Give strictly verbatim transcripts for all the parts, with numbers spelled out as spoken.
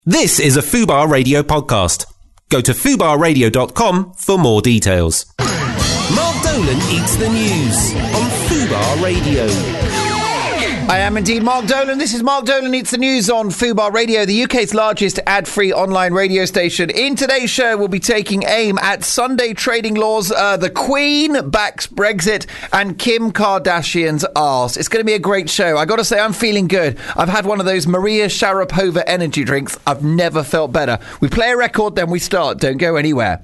This is a Fubar Radio podcast. Go to fubar radio dot com for more details. Mark Dolan eats the news on Fubar Radio. I am indeed Mark Dolan. This is Mark Dolan Eats the News on Fubar Radio, the U K's largest ad-free online radio station. In today's show, we'll be taking aim at Sunday trading laws, uh, the Queen backs Brexit, and Kim Kardashian's arse. It's going to be a great show. I got to say, I'm feeling good. I've had one of those Maria Sharapova energy drinks. I've never felt better. We play a record, then we start. Don't go anywhere.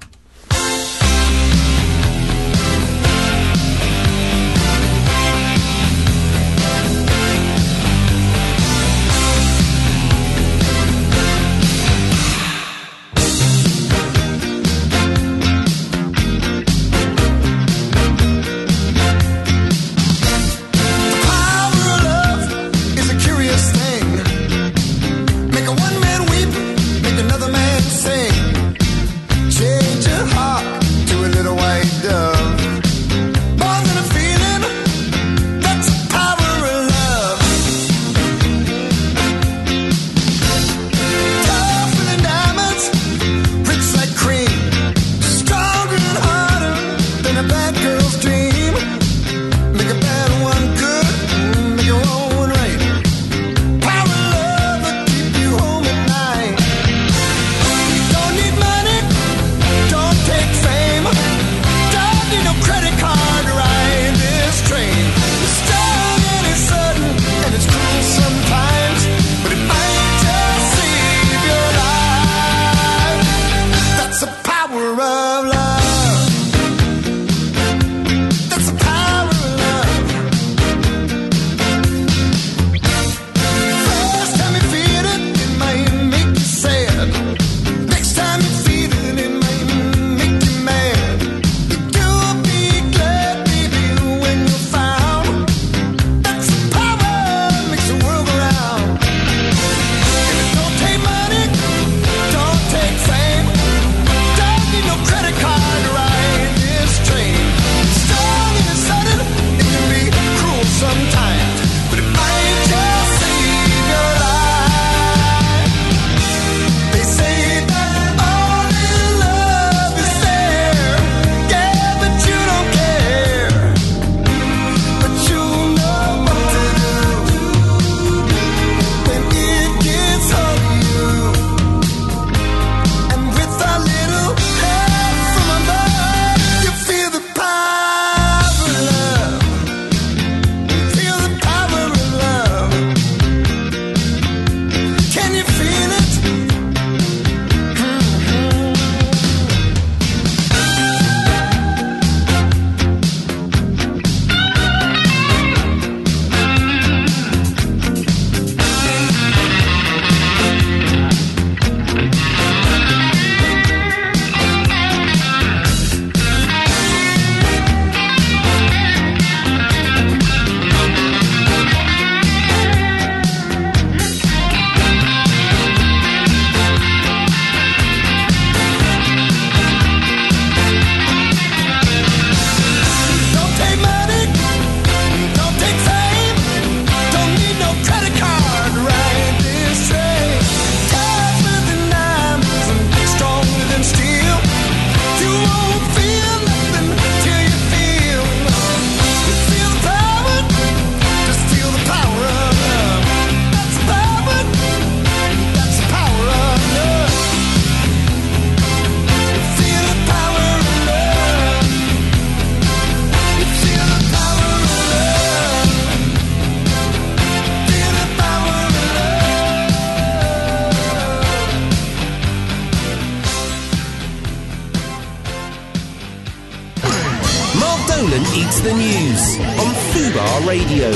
Dolan Eats the News on Fubar Radio.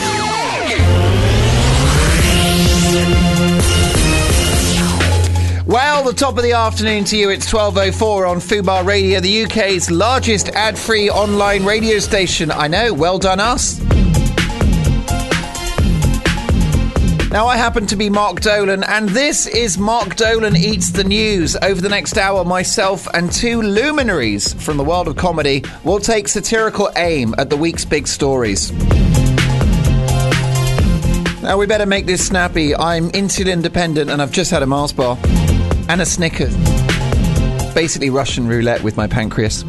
Well, the top of the afternoon to you. It's twelve oh four on Fubar Radio, the U K's largest ad-free online radio station. I know, well done us. Now, I happen to be Mark Dolan, and this is Mark Dolan Eats the News. Over the next hour, myself and two luminaries from the world of comedy will take satirical aim at the week's big stories. Now we better make this snappy. I'm insulin dependent and I've just had a Mars bar and a Snickers. Basically Russian roulette with my pancreas.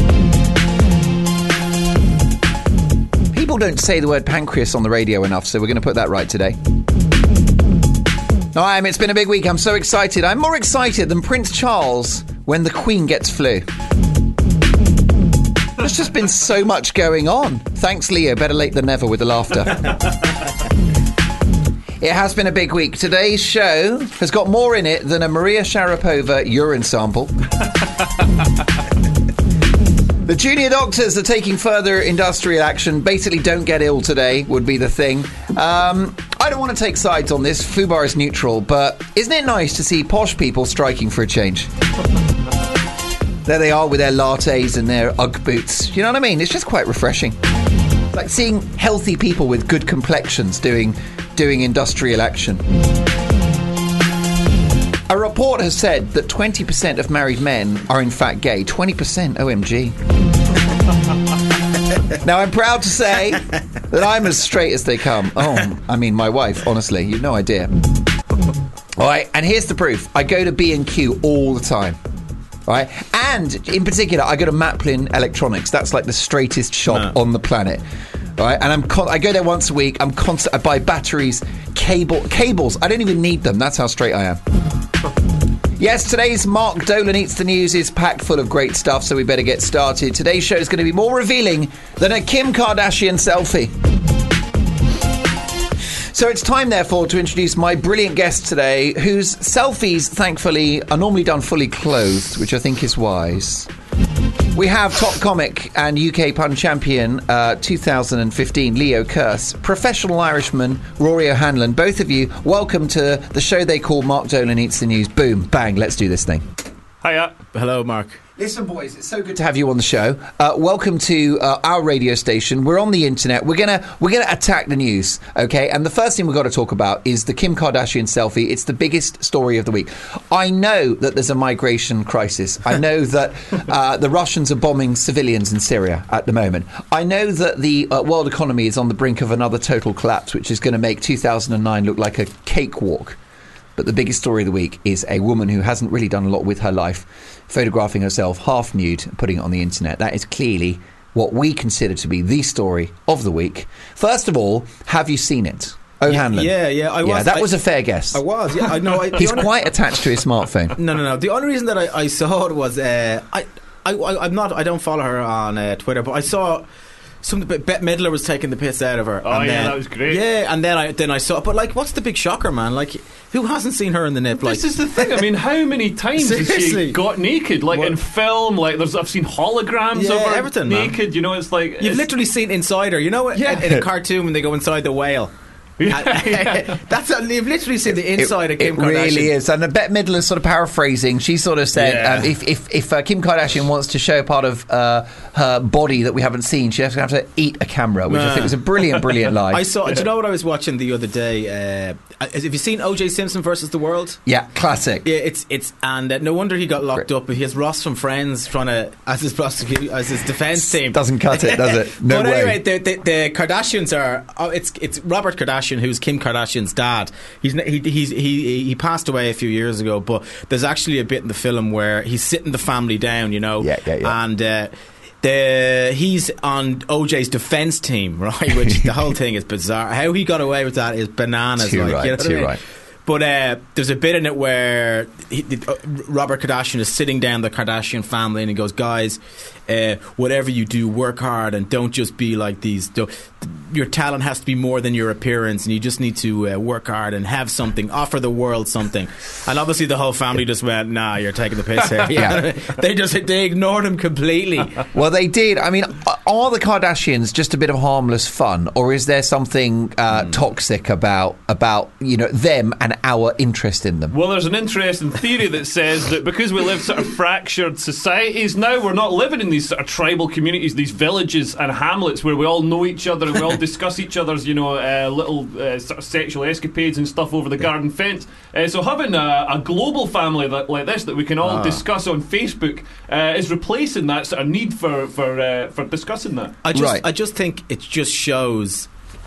People don't say the word pancreas on the radio enough, so we're going to put that right today. No, I am. It's been a big week. I'm so excited. I'm more excited than Prince Charles when the Queen gets flu. There's just been so much going on. Thanks, Leo. Better late than never with the laughter. It has been a big week. Today's show has got more in it than a Maria Sharapova urine sample. The junior doctors are taking further industrial action. Basically, don't get ill today would be the thing. Um, I don't want to take sides on this. Fubar is neutral, but isn't it nice to see posh people striking for a change? There they are with their lattes and their Ugg boots. You know what I mean? It's just quite refreshing. Like seeing healthy people with good complexions doing doing industrial action. A report has said that twenty percent of married men are in fact gay. twenty percent, O M G. Now, I'm proud to say that I'm as straight as they come. Oh, I mean, my wife, honestly, you've no idea. All right, and here's the proof. I go to B and Q all the time. Right, and in particular, I go to Maplin Electronics. That's like the straightest shop no. on the planet. Right, and I'm con- I go there once a week. I'm constant. I buy batteries, cable, cables. I don't even need them. That's how straight I am. Yes, today's Mark Dolan Eats the News is packed full of great stuff, so we better get started. Today's show is going to be more revealing than a Kim Kardashian selfie. So it's time, therefore, to introduce my brilliant guest today, whose selfies, thankfully, are normally done fully clothed, which I think is wise. We have top comic and U K pun champion uh, two thousand fifteen, Leo Kearse, professional Irishman, Rory O'Hanlon. Both of you, welcome to the show they call Mark Dolan Eats the News. Boom, bang, let's do this thing. Hiya. Hello, Mark. Listen, boys, it's so good to have you on the show. Uh, welcome to uh, our radio station. We're on the internet. We're gonna we're gonna attack the news, okay? And the first thing we've got to talk about is the Kim Kardashian selfie. It's the biggest story of the week. I know that there's a migration crisis. I know that uh, the Russians are bombing civilians in Syria at the moment. I know that the uh, world economy is on the brink of another total collapse, which is going to make two thousand nine look like a cakewalk. But the biggest story of the week is a woman who hasn't really done a lot with her life, photographing herself half nude and putting it on the internet. That is clearly what we consider to be the story of the week. First of all, have you seen it? O'Hanlon. Yeah, yeah, I was. Yeah, that I, was a fair guess. I was, yeah. I know. I, He's quite attached to his smartphone. No, no, no. The only reason that I, I saw it was uh, I, I, I'm not. I don't follow her on uh, Twitter, but I saw. Some Bette Midler was taking the piss out of her. Oh and yeah, then, that was great. Yeah, and then I then I saw. But like, what's the big shocker, man? Like, who hasn't seen her in the nip? Like, this is the thing. I mean, how many times has she got naked? Like what? In film, like there's I've seen holograms yeah, of her everything, naked. Man. You know, it's like you've it's, literally seen inside her. You know, yeah. in, in a cartoon when they go inside the whale. Yeah, yeah. That's a, you've literally seen the inside it, of Kim it Kardashian. It really is. And Bette Midler sort of paraphrasing, she sort of said, yeah. um, if if, if uh, Kim Kardashian wants to show part of uh, her body that we haven't seen, she has to have to eat a camera, which uh. I think was a brilliant, brilliant line. I saw. Do you know what I was watching the other day? Uh, have you seen O J Simpson versus the World? Yeah, classic. Yeah, it's it's and uh, no wonder he got locked up. But he has Ross from Friends trying to as his prosecute as his defence team. Doesn't cut it, does it? No but way. anyway, the, the, the Kardashians are. Oh, it's it's Robert Kardashian, who's Kim Kardashian's dad. He's he he's, he he passed away a few years ago, but there's actually a bit in the film where he's sitting the family down, you know, yeah, yeah, yeah. and. Uh, The, he's on O J's defence team, right? Which the whole thing is bizarre. How he got away with that is bananas. Too like, right, you know what too I mean? right. But uh, there's a bit in it where he, uh, Robert Kardashian is sitting down the Kardashian family and he goes, guys, uh, whatever you do, work hard and don't just be like these. Don't, your talent has to be more than your appearance, and you just need to uh, work hard and have something, offer the world something. And obviously the whole family just went, nah, you're taking the piss here. Yeah. they just they ignored him completely. Well, they did. I mean, are the Kardashians just a bit of harmless fun, or is there something uh, mm. toxic about about you know them and our interest in them? Well, there's an interesting theory that says that because we live sort of fractured societies now, we're not living in these sort of tribal communities, these villages and hamlets where we all know each other and we all discuss each other's, you know, uh, little uh, sort of sexual escapades and stuff over the garden fence. Uh, so having a, a global family that, like this that we can all ah. discuss on Facebook uh, is replacing that sort of need for for uh, for discussing that. I just right. I just think it just shows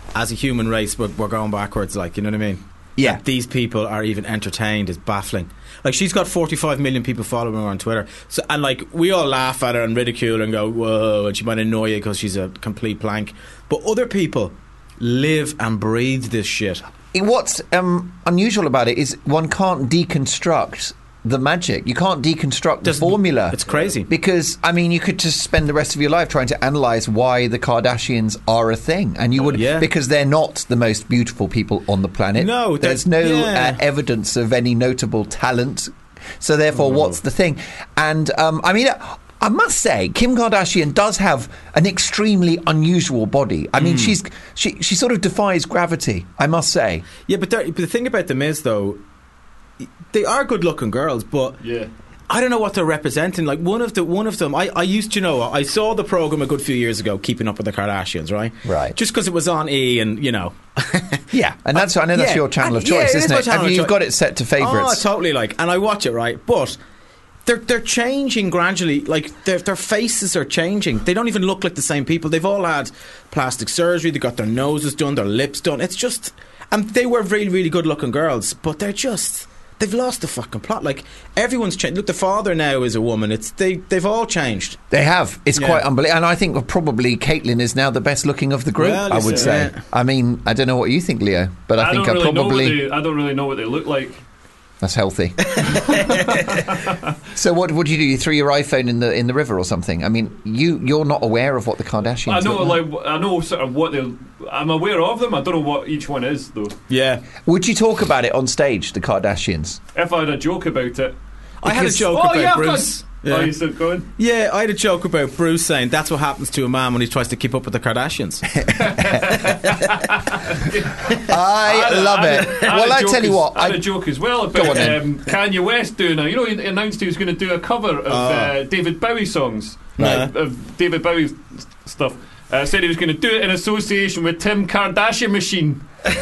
as a human race, we're, we're going backwards. Like, you know what I mean? Yeah. That these people are even entertained is baffling. Like, she's got forty-five million people following her on Twitter. So, and like, we all laugh at her and ridicule her and go, whoa, and she might annoy you because she's a complete plank. But other people live and breathe this shit. What's um, unusual about it is one can't deconstruct the magic. You can't deconstruct the Doesn't- formula. it's crazy. Because, I mean, you could just spend the rest of your life trying to analyse why the Kardashians are a thing. And you would, Yeah. because they're not the most beautiful people on the planet. No, there's they're- no yeah. uh, evidence of any notable talent. So therefore, what's the thing? And, um, I mean... I must say, Kim Kardashian does have an extremely unusual body. I mean, Mm. she's she she sort of defies gravity, I must say. Yeah, but, but the thing about them is, though, they are good-looking girls, but Yeah. I don't know what they're representing. Like, one of the one of them, I, I used to know, I saw the program a good few years ago, Keeping Up with the Kardashians, right? Right. Just because it was on E, and you know. Yeah, and that's I know that's Yeah, your channel of and- yeah, choice, it is isn't my it? channel Have of you choice. got it set to favourites? Oh, totally. Like, and I watch it, right? But they're they're changing gradually. Like, their their faces are changing. They don't even look like the same people. They've all had plastic surgery. They got their noses done, their lips done. It's just, and they were really really good looking girls, but they're just. They've lost the fucking plot. Like, everyone's changed. Look, the father now is a woman. It's they. They've all changed. They have. It's Yeah. quite unbelievable, and I think probably Caitlyn is now the best looking of the group. Well, I would listen, say. yeah. I mean, I don't know what you think, Leo, but I, I think don't I really know what probably they, I don't really know what they look like. that's healthy. So what would you do? You threw your iPhone in the in the river or something? I mean, you you're not aware of what the Kardashians. I know, look like I know sort of what they. I'm aware of them. I don't know what each one is though. Yeah. Would you talk about it on stage, the Kardashians? If I had a joke about it, I had a Because- joke oh about yeah, of Bruce. course. Yeah. Oh, you still going? Yeah, I had a joke about Bruce saying that's what happens to a man when he tries to keep up with the Kardashians. I love I had it. a- I had a Well, I joke tell you as- what, I had I- a joke as well Go on about then. um, Kanye West doing a. You know, he announced he was going to do a cover of uh, David Bowie songs, Right. uh, of David Bowie s- stuff. Uh, said he was going to do it in association with Tim Kardashian Machine.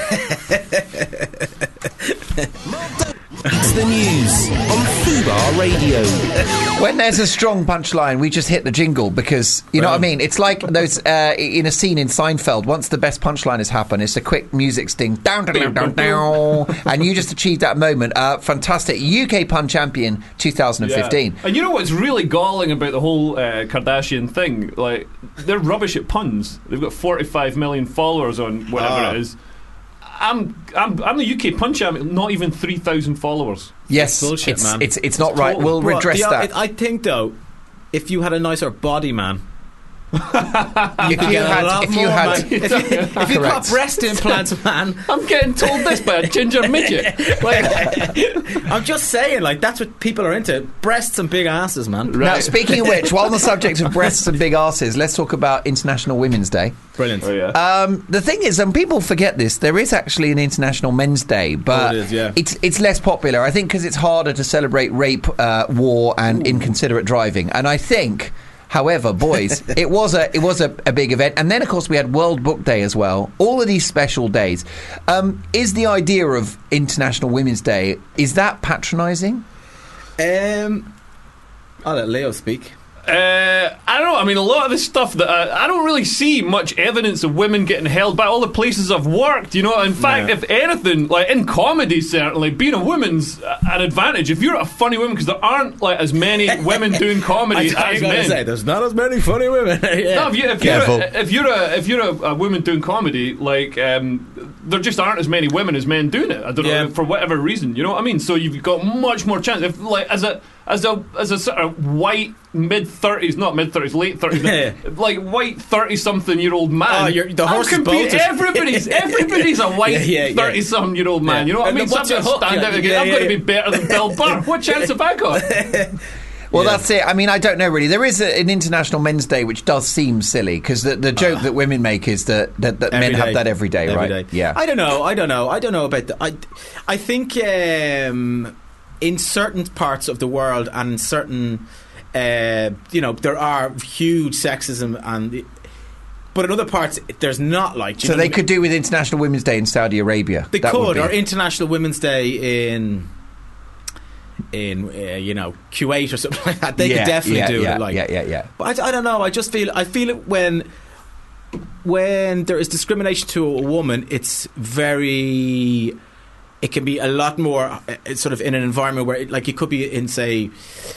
It's the news on Fubar Radio. When there's a strong punchline, we just hit the jingle because, you know what I mean? It's like those uh, in a scene in Seinfeld. Once the best punchline has happened, it's a quick music sting. Down, down, down, down, and you just achieved that moment. Uh, fantastic. U K Pun Champion twenty fifteen. Yeah. And you know what's really galling about the whole uh, Kardashian thing? Like, they're rubbish at puns. They've got forty-five million followers on whatever Ah. it is. I'm, I'm I'm the U K Pun Champion, not even three thousand followers. Yes, bullshit, it's, man. it's it's not right. We'll But redress the- that. I think, though, if you had a nicer body, man, you If could you get a had- lot if you more, had- man. if you, if you got Correct. breast implants, man. I'm getting told this by a ginger midget. Like, I'm just saying, like, that's what people are into: breasts and big asses, man. Now, speaking of which, while on the subject of breasts and big asses, let's talk about International Women's Day. Brilliant. oh yeah. Um, the thing is, and people forget this, there is actually an International Men's Day, but Oh, it is, yeah. it's it's less popular. I think because it's harder to celebrate rape, uh, war, and inconsiderate driving. And I think, however, boys, it was a it was a, a big event. And then, of course, we had World Book Day as well. All of these special days. Um, is the idea of International Women's Day, is that patronising? Um, I'll let Leo speak. Uh, I don't know. I mean, a lot of the stuff that I, I don't really see much evidence of women getting held by all the places I've worked. You know, in fact, No. if anything, like in comedy, certainly being a woman's uh, an advantage. If you're a funny woman, because there aren't like as many women doing comedy I as gotta men. say, there's not as many funny women. Yeah. No, if, you, if Careful. you're a, if you're a if you're a, a woman doing comedy, like um, there just aren't as many women as men doing it. I don't Yeah. know for whatever reason. You know what I mean? So you've got much more chance. If like as a as a as a sort of white mid thirties, not mid thirties, late thirties, Yeah. like white thirty something year old man. Oh, you're- the I'm horse is compete- bolted. Everybody's everybody's a white Yeah, yeah, yeah. thirty something year old man. Yeah. You know what And I mean? what's So I'm your going to hook? stand Yeah, out again. yeah, I'm yeah, going to yeah. be better than Bill Burr. What chance have I got? Well, Yeah. that's it. I mean, I don't know really. There is a, an International Men's Day, which does seem silly because the, the joke that women make is that, that, that men Every have day. that every day, Every right? day. Yeah. I don't know. I don't know. I don't know about the, I. I think um, in certain parts of the world and in certain, uh, you know, there are huge sexism and. But in other parts, there's not like. do you So know they what I mean? could do with International Women's Day in Saudi Arabia. They That would could, be- or International Women's Day in. In uh, you know Kuwait or something like that, they yeah, could definitely yeah, do yeah, it. Like, yeah, yeah, yeah. but I, I don't know. I just feel I feel it when when there is discrimination to a woman, it's very. It can be a lot more. Uh, sort of in an environment where, it, like, you could be in, say,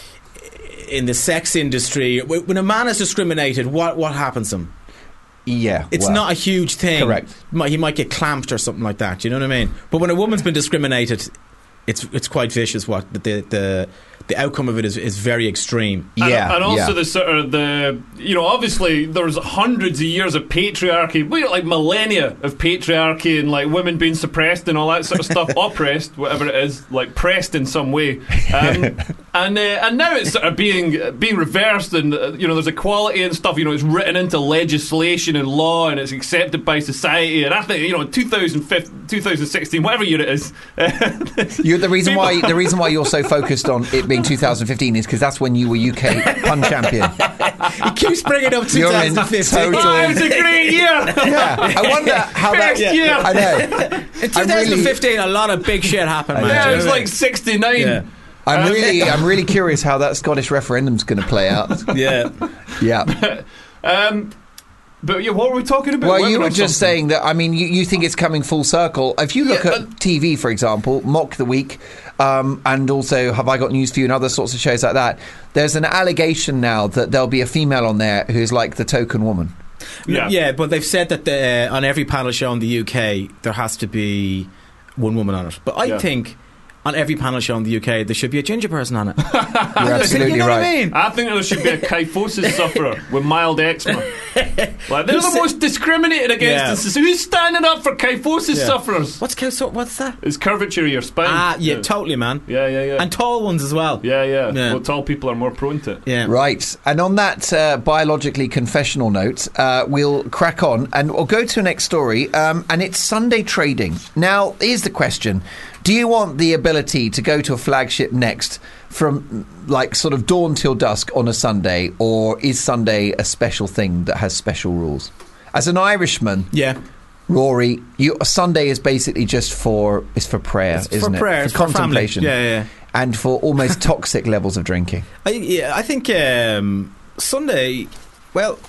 in the sex industry. When a man is discriminated, what what happens to him? Yeah, it's well, not a huge thing. Correct. He might get clamped or something like that. You know what I mean? But when a woman's been discriminated, it's it's quite vicious. What the the the outcome of it is, is very extreme. Yeah, and, and also yeah. the sort of the you know obviously there's hundreds of years of patriarchy, we got like millennia of patriarchy and like women being suppressed and all that sort of stuff, oppressed, whatever it is, like pressed in some way, um, and uh, and now it's sort of being uh, being reversed, and uh, you know there's equality and stuff. You know, it's written into legislation and law, and it's accepted by society. And I think you know two thousand fifteen, two thousand sixteen, whatever year it is. You're, the reason why the reason why you're so focused on it being two thousand fifteen is because that's when you were U K pun champion. He keeps bringing up two thousand fifteen. Total, Oh, it was a great year. yeah, I wonder how that. Best year. I know. In twenty fifteen, really, a lot of big shit happened, man. Yeah, it was like sixty-nine. Yeah. I'm Um, really, I'm really curious how that Scottish referendum's going to play out. Yeah. Yeah. Um, but yeah, what were we talking about? Well, Working you were on just something. saying that. I mean, you, you think it's coming full circle. If you look Yeah, at uh, T V, for example, Mock the Week, um, and also Have I Got News for You and other sorts of shows like that, there's an allegation now that there'll be a female on there who's like the token woman. Yeah. yeah, but they've said that the, uh, on every panel show in the U K there has to be one woman on it. But I Yeah. think on every panel show in the U K there should be a ginger person on it. You're absolutely you know right. what I mean? I think there should be a kyphosis sufferer with mild eczema. Like, they're the most discriminated against. Yeah. in soc- Who's standing up for kyphosis Yeah. sufferers? What's so, what's that? It's curvature of your spine. Ah, yeah, totally, man. yeah, yeah, yeah. And tall ones as well. yeah, yeah, Yeah. Well, tall people are more prone to it. Yeah. Right. And on that uh, biologically confessional note, uh, we'll crack on and we'll go to the next story. Um, and it's Sunday trading. Now, here's the question. Do you want the ability to go to a flagship Next from like sort of dawn till dusk on a Sunday, or is Sunday a special thing that has special rules? As an Irishman, Yeah. Rory, you, a Sunday is basically just for is for prayer, It's isn't for it? prayer, for it's for family. contemplation, Yeah, yeah, yeah. and for almost toxic levels of drinking. I, yeah, I think um, Sunday, well,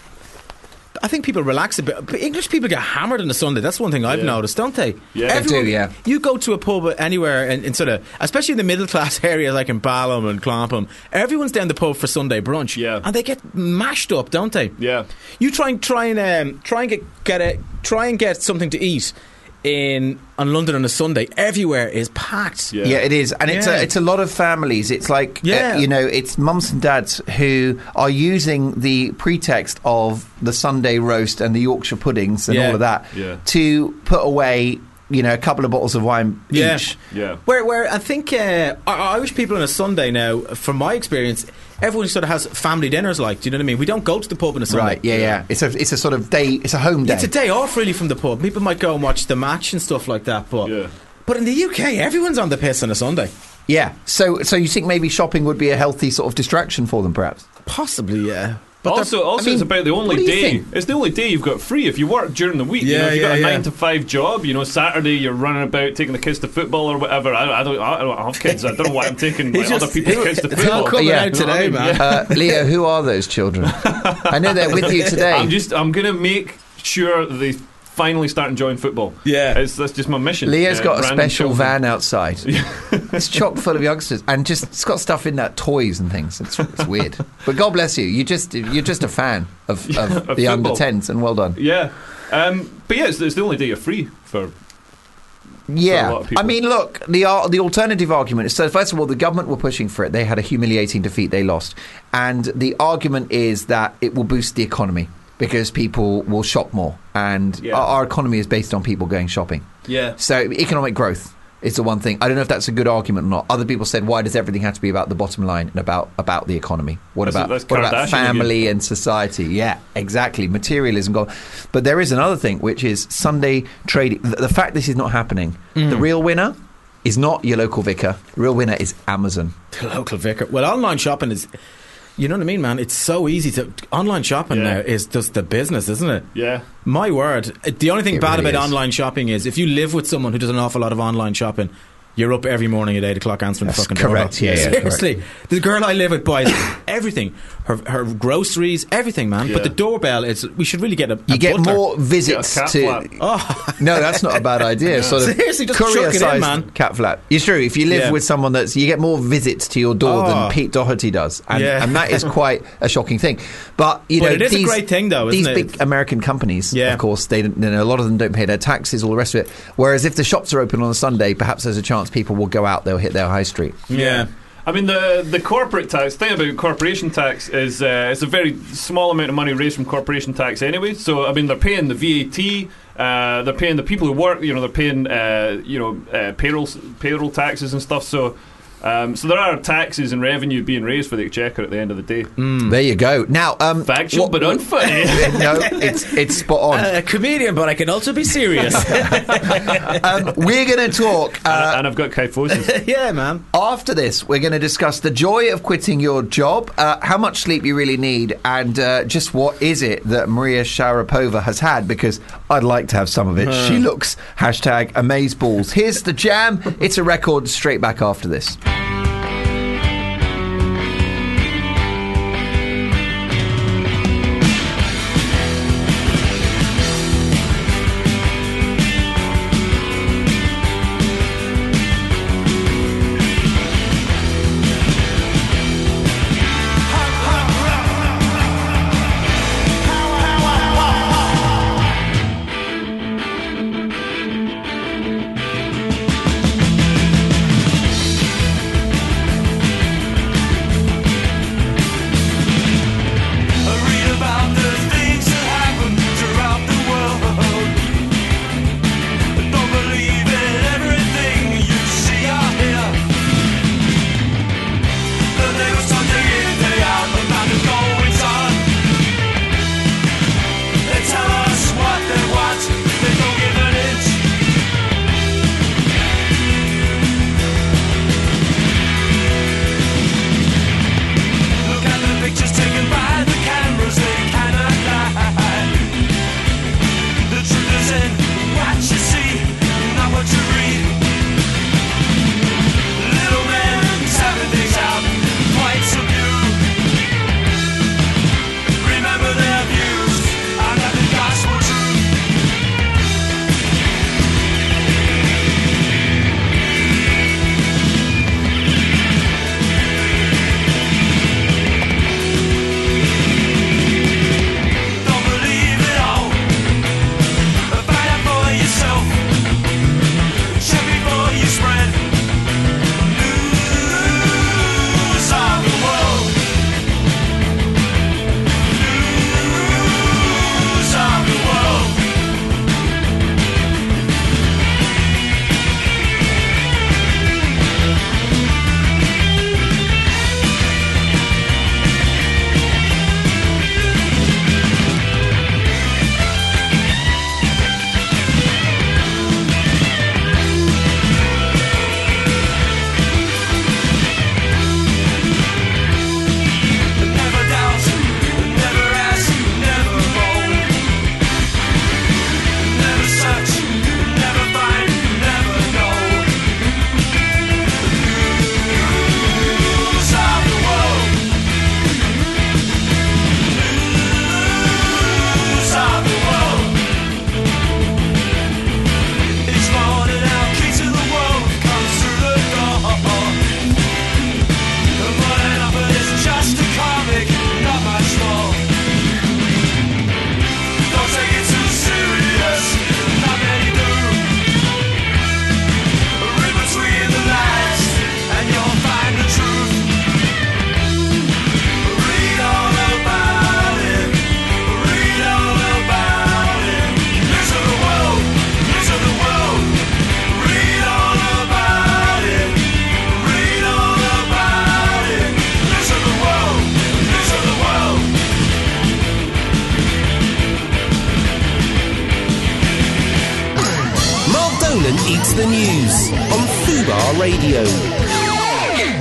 I think people relax a bit. But English people get hammered on a Sunday. That's one thing I've Yeah. noticed, don't they? Yeah. They do, yeah. You go to a pub anywhere in, in sort of, especially in the middle class areas like in Balham and Clompum, everyone's down the pub for Sunday brunch. Yeah. And they get mashed up, don't they? Yeah. You try and try and um, try and get, get a, try and get something to eat in on London on a Sunday. Everywhere is packed. Yeah. Yeah, it is, and it's Yeah. a, it's a lot of families. It's like Yeah. uh, you know, it's mums and dads who are using the pretext of the Sunday roast and the Yorkshire puddings and Yeah. all of that Yeah. to put away, you know, a couple of bottles of wine Yeah. each. Yeah. Where, where I think uh, Irish people on a Sunday now, from my experience, everyone sort of has family dinners. Like, do you know what I mean? We don't go to the pub on a Sunday. Right? Yeah, yeah. It's a it's a sort of day. It's a home day. It's a day off really from the pub. People might go and watch the match and stuff like that. But Yeah. but in the U K, everyone's on the piss on a Sunday. Yeah. So so you think maybe shopping would be a healthy sort of distraction for them, perhaps? Possibly, yeah. But also, also I mean, it's about the only what do you day. think? It's the only day you've got free. If you work during the week, you know, Yeah, if you've got yeah, a yeah. nine to five job, you know, Saturday you're running about taking the kids to football or whatever. I, I don't. I don't have kids. I don't know why I'm taking like, He's other just- people's kids to it's all football. coming Yeah. out You know what I today, mean? man. Yeah. Uh, Leo, who are those children? I know they're with you today. I'm just. I'm gonna make sure that they finally start enjoying football. Yeah. it's, that's just my mission. Leo's Uh, got a random special children. van outside. It's chock full of youngsters, and just it's got stuff in that, toys and things. It's, it's weird, but God bless you. You just you're just a fan of, of Of the under football. tens, and well done. Yeah, um, but yeah, it's, it's the only day you're free for. Yeah, a lot of people. I mean, look, the ar- the alternative argument is, so first of all, the government were pushing for it. They had a humiliating defeat. They lost, and the argument is that it will boost the economy because people will shop more, and Yeah. our, our economy is based on people going shopping. Yeah, So economic growth is the one thing. I don't know if that's a good argument or not. Other people said, why does everything have to be about the bottom line and about, about the economy? What That's- about that's what about Kardashian family and society? Yeah, exactly. Materialism. Gone. But there is another thing, which is Sunday trading. The, the fact this is not happening, the real winner is not your local vicar. The real winner is Amazon. The local vicar. Well, online shopping is, you know what I mean, man? It's so easy to. Online shopping Yeah. now is just the business, isn't it? yeah. My word. The only thing It bad really about is. online shopping is if you live with someone who does an awful lot of online shopping, you're up every morning at eight o'clock answering That's the fucking correct, doorbell. yeah, yeah, Seriously. The girl I live with buys everything. her her groceries, everything, man. Yeah. But the doorbell is. We should really get a. You a get butler. more visits Get a cat to. flap. Oh, No, that's not a bad idea. Yeah. Sort of Seriously, just chuck it in, courier-sized man. cat flap. It's true. If you live Yeah. with someone that's, you get more visits to your door Oh. than Pete Doherty does, and, Yeah. and that is quite a shocking thing. But you But know, it is a these, great thing, though, isn't these it? big American companies, Yeah. of course, they don't, you know, a lot of them don't pay their taxes, all the rest of it. Whereas if the shops are open on a Sunday, perhaps there's a chance people will go out, they'll hit their high street. yeah. I mean, the the corporate tax thing about corporation tax is uh, it's a very small amount of money raised from corporation tax anyway. So, I mean, they're paying the V A T, uh, they're paying the people who work, you know, they're paying, uh, you know, uh, payroll payroll taxes and stuff. So, um, so there are taxes and revenue being raised for the Exchequer at the end of the day. There you go. Now, um, Factual, what- but unfunny. no, it's it's spot on. A comedian, but I can also be serious. Um, we're going to talk. Uh, and I've got kyphosis. yeah, man. After this, we're going to discuss the joy of quitting your job, uh, how much sleep you really need, and uh, just what is it that Maria Sharapova has had, because I'd like to have some of it. She looks hashtag amazeballs. Here's the jam. It's a record straight back after this. Eats the News on Fubar Radio.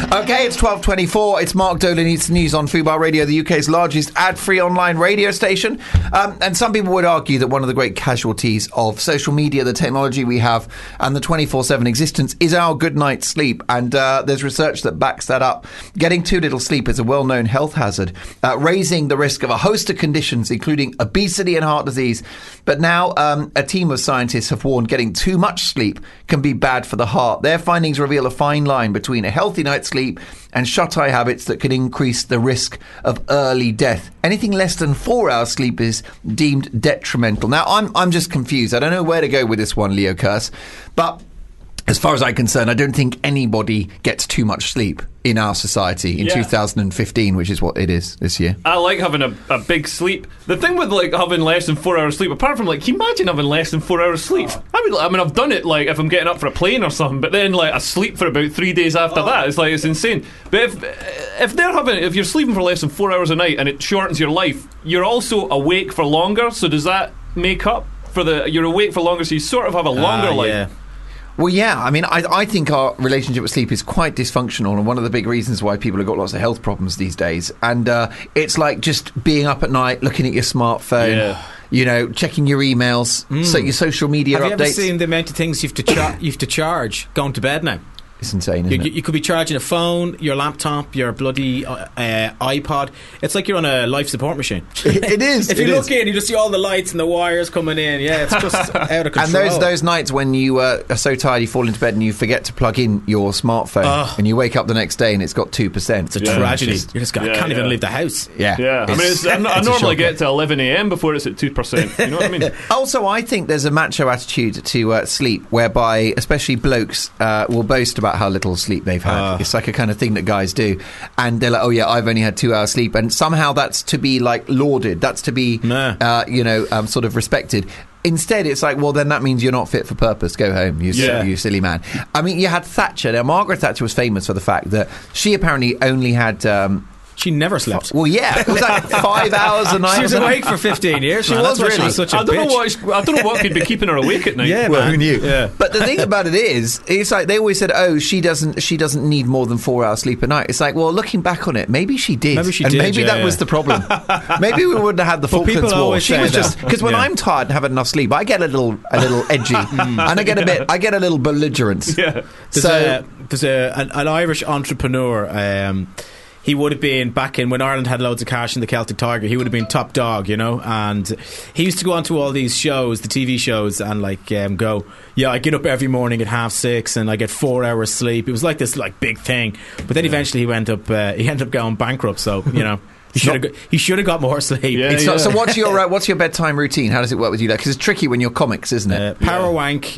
Okay, it's twelve twenty-four. It's Mark Dolan Eats the News on Fubar Radio, the U K's largest ad-free online radio station. Um, and some people would argue that one of the great casualties of social media, the technology we have, and the twenty-four seven existence is our good night's sleep. And uh, there's research that backs that up. Getting too little sleep is a well-known health hazard, uh, raising the risk of a host of conditions, including obesity and heart disease. But now um, a team of scientists have warned getting too much sleep can be bad for the heart. Their findings reveal a fine line between a healthy night's sleep and shut-eye habits that can increase the risk of early death. Anything less than four hours sleep is deemed detrimental. Now, I'm I'm just confused. I don't know where to go with this one, Leo Kearse, but as far as I'm concerned, I don't think anybody gets too much sleep in our society in Yeah. two thousand fifteen, which is what it is this year. I like having a, a big sleep. The thing with like having less than four hours sleep, apart from like, can you imagine having less than four hours sleep? I mean, I mean, I've done it like if I'm getting up for a plane or something, but then like I sleep for about three days after Oh. that. It's like it's insane. But if if they're having, if you're sleeping for less than four hours a night and it shortens your life, you're also awake for longer. So does that make up for the? You're awake for longer, so you sort of have a longer Ah, life. yeah. Well, yeah. I mean, I, I think our relationship with sleep is quite dysfunctional, and one of the big reasons why people have got lots of health problems these days. And uh, it's like just being up at night, looking at your smartphone, Yeah. you know, checking your emails, so your social media Have you updates. ever seen the amount of things you have to char- you have to charge going to bed now? It's insane, You, isn't it? you could be charging a phone, your laptop, your bloody uh, uh, iPod. It's like you're on a life support machine. It- it is. If it you is. look in, you just see all the lights and the wires coming in. Yeah, it's just out of control. And those those nights when you uh, are so tired you fall into bed and you forget to plug in your smartphone, Ugh. and you wake up the next day and it's got two percent. It's a Yeah. tragedy. Just- You just got, Yeah, can't even yeah. leave the house. yeah, Yeah, I mean, it's, I, I it's a normally shocker. get to eleven a.m. before it's at two percent. You know what I mean? Also, I think there's a macho attitude to uh, sleep, whereby especially blokes uh, will boast about how little sleep they've had. Uh. It's like a kind of thing that guys do, and they're like, "Oh yeah, I've only had two hours sleep," and somehow that's to be like lauded. That's to be, Nah. uh, you know, um, sort of respected. Instead, it's like, well, then that means you're not fit for purpose. Go home, you, Yeah. you silly man. I mean, you had Thatcher. Now, Margaret Thatcher was famous for the fact that she apparently only had. Um, She never slept. well, yeah, it was like five hours a night. She was or something. awake for fifteen years. She man. was That's why she really. was such a I don't bitch. know what I don't know what could be keeping her awake at night. Yeah, Well, man. who knew? Yeah. But the thing about it is, it's like they always said, "Oh, she doesn't, she doesn't need more than four hours sleep a night." It's like, well, looking back on it, maybe she did. Maybe she and did, maybe yeah, that yeah. was the problem. Maybe we wouldn't have had the But people Falklands War. always She say was that. just because when Yeah. I'm tired and haven't enough sleep, I get a little, a little edgy, and I get a bit, I get a little belligerent. Yeah. There's, So- a, there's a, an, an Irish entrepreneur. Um, he would have been back in when Ireland had loads of cash in the Celtic Tiger. He would have been top dog, you know. And he used to go on to all these shows, the T V shows, and like um, go, yeah, I get up every morning at half six and I get four hours sleep. It was like this like big thing. But then eventually he went up, uh, he ended up going bankrupt. So you know. He should have got, he should have got more sleep. Yeah, It's yeah. not, so what's your uh, what's your bedtime routine? How does it work with you? Because it's tricky when you're comics, isn't it? Uh, power wank,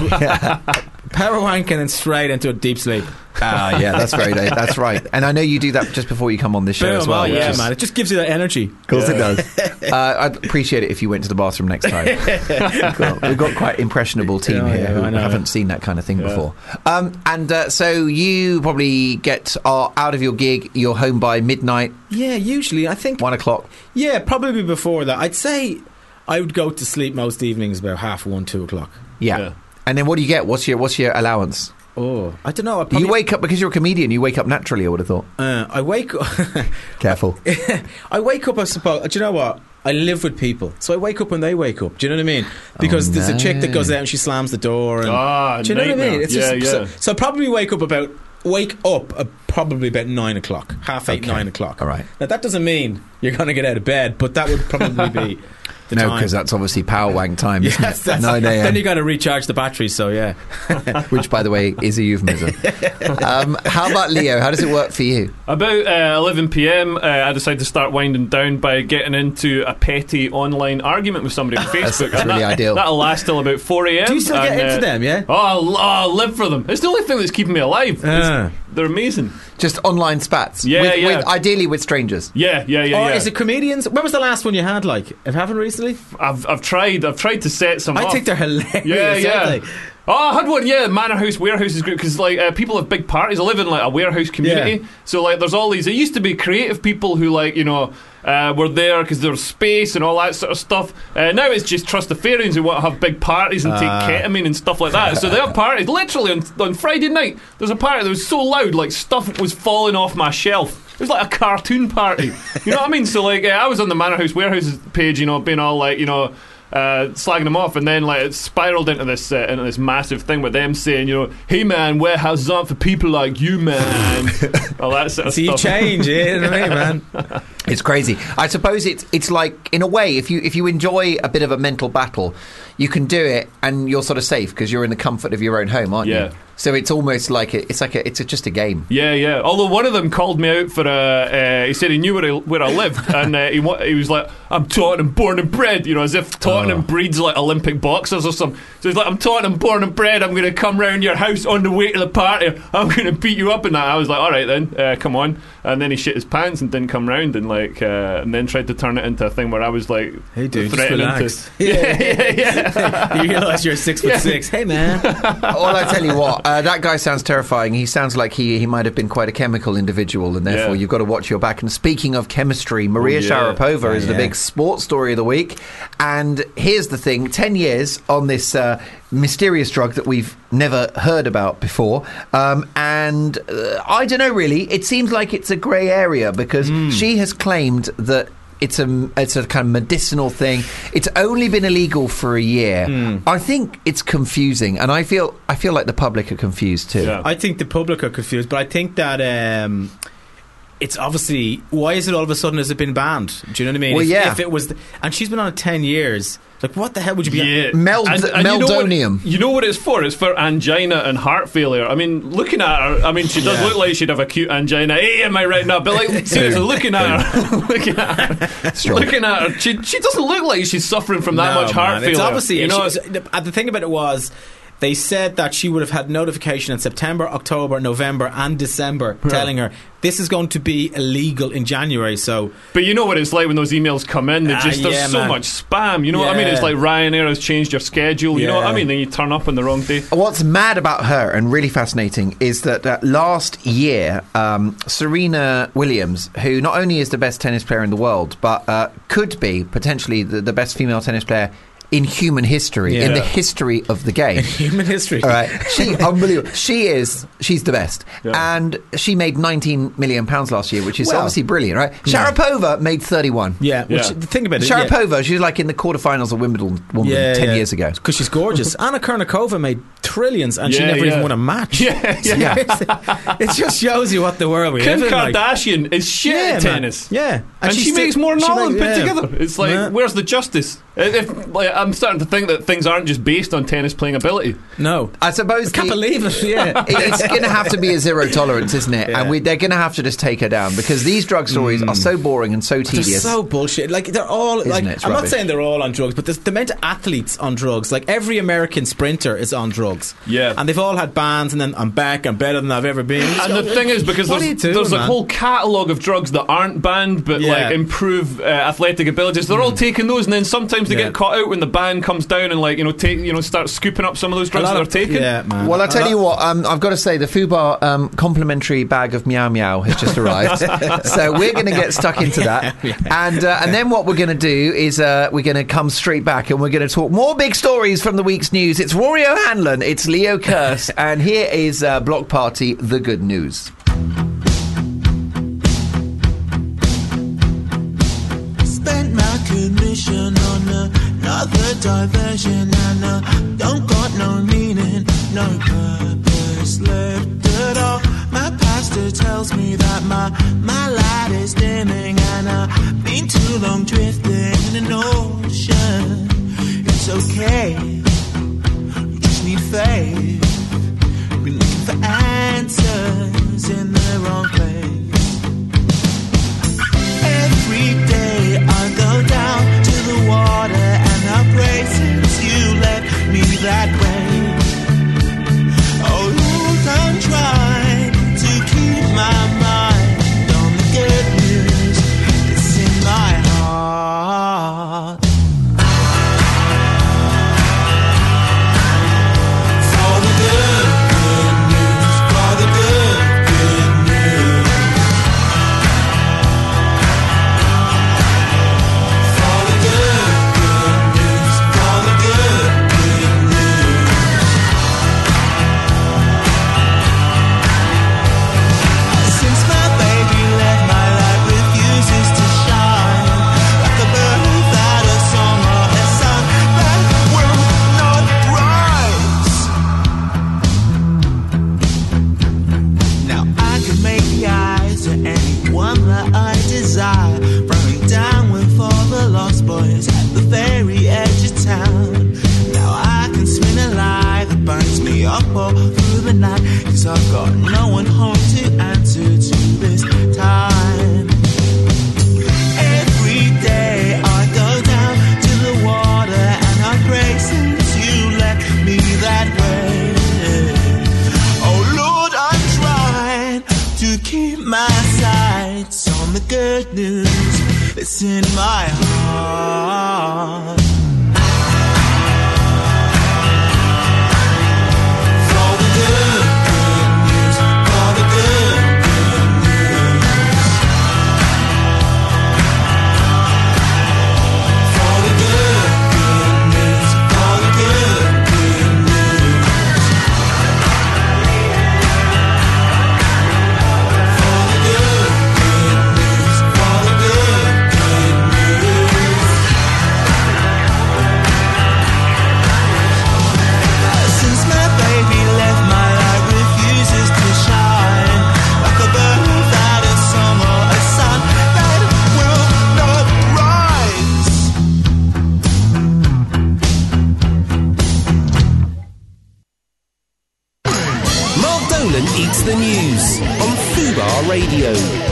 stra- power wank, and then straight into a deep sleep. Ah, yeah, that's very that's right. And I know you do that just before you come on this show Boom, as well. oh, which yeah, is- man. It just gives you that energy. Of course it does. Uh, I'd appreciate it if you went to the bathroom next time. Cool. We've got quite impressionable team Yeah, here yeah, who I know. haven't seen that kind of thing before. Um, and uh, so you probably get are out of your gig, you're home by midnight, Yeah, usually I think. one o'clock. Yeah, probably before that. I'd say I would go to sleep most evenings about half one, two o'clock. Yeah. Yeah. And then what do you get? What's your what's your allowance? Oh, I don't know. I probably, You wake up because you're a comedian. You wake up naturally. I would have thought. Uh, I wake. up... Careful. I wake up. I suppose. Do you know what? I live with people, so I wake up when they wake up. Do you know what I mean? Because Oh, there's a chick that no. goes out and she slams the door. And, Ah, do you know what I nightmare. mean? It's Yeah, just, yeah. So, so probably wake up about wake up uh, probably about nine o'clock, half eight, Okay. nine o'clock. All right. Now that doesn't mean you're going to get out of bed, but that would probably be the No, time. because that's obviously power wank time, isn't Yes, it? that's, nine a.m. then you got to recharge the batteries. So yeah. Which, by the way, is a euphemism. um, how about Leo? How does it work for you? About uh, eleven p.m, uh, I decided to start winding down by getting into a petty online argument with somebody on Facebook. that's And really that, ideal. That'll last till about four a.m. Do you still get and, into uh, them? Yeah. Oh, I'll, oh, I'll live for them. It's the only thing that's keeping me alive. It's- Ah. They're amazing. Just online spats? Yeah, with, yeah. With, ideally with strangers. Yeah, yeah, yeah, Or yeah. is it comedians? When was the last one you had? Like, it happened recently? I've I've tried. I've tried to set some I up. think they're hilarious. Yeah, yeah. aren't they? Oh, I had one, yeah. Manor House Warehouse is great because like uh, people have big parties. I live in like a warehouse community, Yeah. so like there's all these. It used to be creative people who like you know uh, were there because there's space and all that sort of stuff. Uh, now it's just Trustafarians who want to have big parties and Uh. take ketamine and stuff like that. So they have parties. Literally on, on Friday night, there's a party that was so loud, like stuff was falling off my shelf. It was like a cartoon party. You know what I mean? So like uh, I was on the Manor House Warehouse page, you know, being all like you know. Uh, slagging them off, and then like it spiraled into this uh, into this massive thing with them saying, you know, hey man, warehouses aren't for people like you, man. All that sort of See, stuff. change, you know what I mean, man? It's crazy. I suppose it's it's like in a way, if you if you enjoy a bit of a mental battle, you can do it, and you're sort of safe because you're in the comfort of your own home, aren't Yeah. you? So it's almost like a, it's like a, it's a, just a game. Yeah, yeah. Although one of them called me out for a. Uh, he said he knew where I, where I lived, and uh, he wa- he was like, "I'm Tottenham born and bred," you know, as if Tottenham Oh. breeds like Olympic boxers or something. So he's like, "I'm Tottenham born and bred. I'm going to come round your house on the way to the party. I'm going to beat you up." And that. I was like, "All right then, uh, come on." And then he shit his pants and didn't come round, and like, uh, and then tried to turn it into a thing where I was like, Hey, dude, just threatening relax. to. Yeah, yeah, yeah. You realise you're six foot Yeah. six. Hey, man. All I tell you what, uh, that guy sounds terrifying. He sounds like he, he might have been quite a chemical individual, and therefore Yeah. you've got to watch your back. And speaking of chemistry, Maria Oh, yeah. Sharapova is Oh, the yeah. big sports story of the week. And here's the thing, ten years on this uh, mysterious drug that we've never heard about before. Um, and uh, I don't know, really. It seems like it's a grey area because Hmm. she has claimed that it's a it's a kind of medicinal thing. It's only been illegal for a year. Hmm. I think it's confusing, and I feel I feel like the public are confused too. Yeah. I think the public are confused, but I think that um, it's obviously, why is it all of a sudden has it been banned? Do you know what I mean? Well, if, yeah. if it was, the, and she's been on it ten years. Like, what the hell would you be? Yeah. Meld- And- and you know what- meldonium. You know what it's for? It's for angina and heart failure. I mean, looking at her, I mean, she does Yeah. look like she'd have acute angina. Hey, am I right now? But like, seriously, looking at her, looking at her, Strong. looking at her, she she doesn't look like she's suffering from that No, much heart man, failure. It's obviously, you know, she was, the, the thing about it was, they said that she would have had notification in September, October, November, and December telling her this is going to be illegal in January. So, but you know what it's like when those emails come in. They Ah, just there's yeah, so man. much spam. You know what I mean? Yeah. It's like Ryanair has changed your schedule. You know what I Yeah. mean? Then you turn up on the wrong day. What's mad about her and really fascinating is that uh, last year, um, Serena Williams, who not only is the best tennis player in the world, but uh, could be potentially the, the best female tennis player in human history, Yeah. in the history of the game. human history. All right, she unbelievable. She is. She's the best, Yeah. and she made nineteen million pounds last year, which is Well, obviously brilliant, right? Sharapova made thirty-one. Yeah, which, Yeah. the thing about it, yeah. Sharapova, she was like in the quarterfinals of Wimbledon, Wimbledon Yeah, ten yeah. years ago. because she's gorgeous. Anna Kournikova made trillions, and she Yeah, never yeah. even won a match. Yeah, yeah. It just shows you what the world we Kim live in. like. Kardashian is shit Yeah, at man. tennis. Yeah, And, she she still- makes more than she all of them make- put yeah. together. It's like, Yeah. where's the justice? If, like, I'm starting to think that things aren't just based on tennis playing ability. No, I suppose I can't the- believe it. Yeah, it's going to have to be a zero tolerance, isn't it? Yeah. And we, they're going to have to just take her down because these drug stories are so boring and so they're tedious. so bullshit. Like they're all like. it? It's I'm rubbish. not saying they're all on drugs, but there's the amount of athletes on drugs. Like every American sprinter is on drugs. Yeah. and they've all had bans. And then I'm back. I'm better than I've ever been. And the thing is, because What are you there's, doing, there's a man? whole catalogue of drugs that aren't banned but Yeah. like improve uh, athletic abilities. They're all taking those, and then sometimes they Yeah. get caught out when the ban comes down and like you know take you know start scooping up some of those A drugs lot that of- they're taking. Yeah, man. Well, I A tell lot- you what, um, I've got to say the Fubar um, complimentary bag of meow meow has just arrived, so we're going to get stuck into that, and uh, and then what we're going to do is uh, we're going to come straight back and we're going to talk more big stories from the week's news. It's Rory O'Hanlon, it's Leo Kearse, and here is uh, Block Party, the good news. Spent my commission on another diversion, and uh, don't got no meaning, no purpose left at all. My pastor tells me that my my light is dimming, and I've been too long drifting in an ocean. It's okay, you just need faith. Been looking for answers in the wrong place. Every day I go down to the water and I pray since you left me that way. Oh, don't try to keep my mind on the good news that's in my heart. to anyone that I desire. Throwing down with all the lost boys at the very edge of town. Now I can spin a lie that binds me up all through the night, 'cause I've got no one home to answer to this time. Every day I go down to the water and I pray since you left me that way. Oh Lord, I'm trying to keep my sights on the good news that's in my heart. For the good, good news, for the good, good news. For the good, good news, for the good, good news. For the good, good news, for the good, good news. Since my baby left, my light refuses to shine, like a bird without a song or a sun that will not rise. Mark Dolan eats the news on Fubar Radio.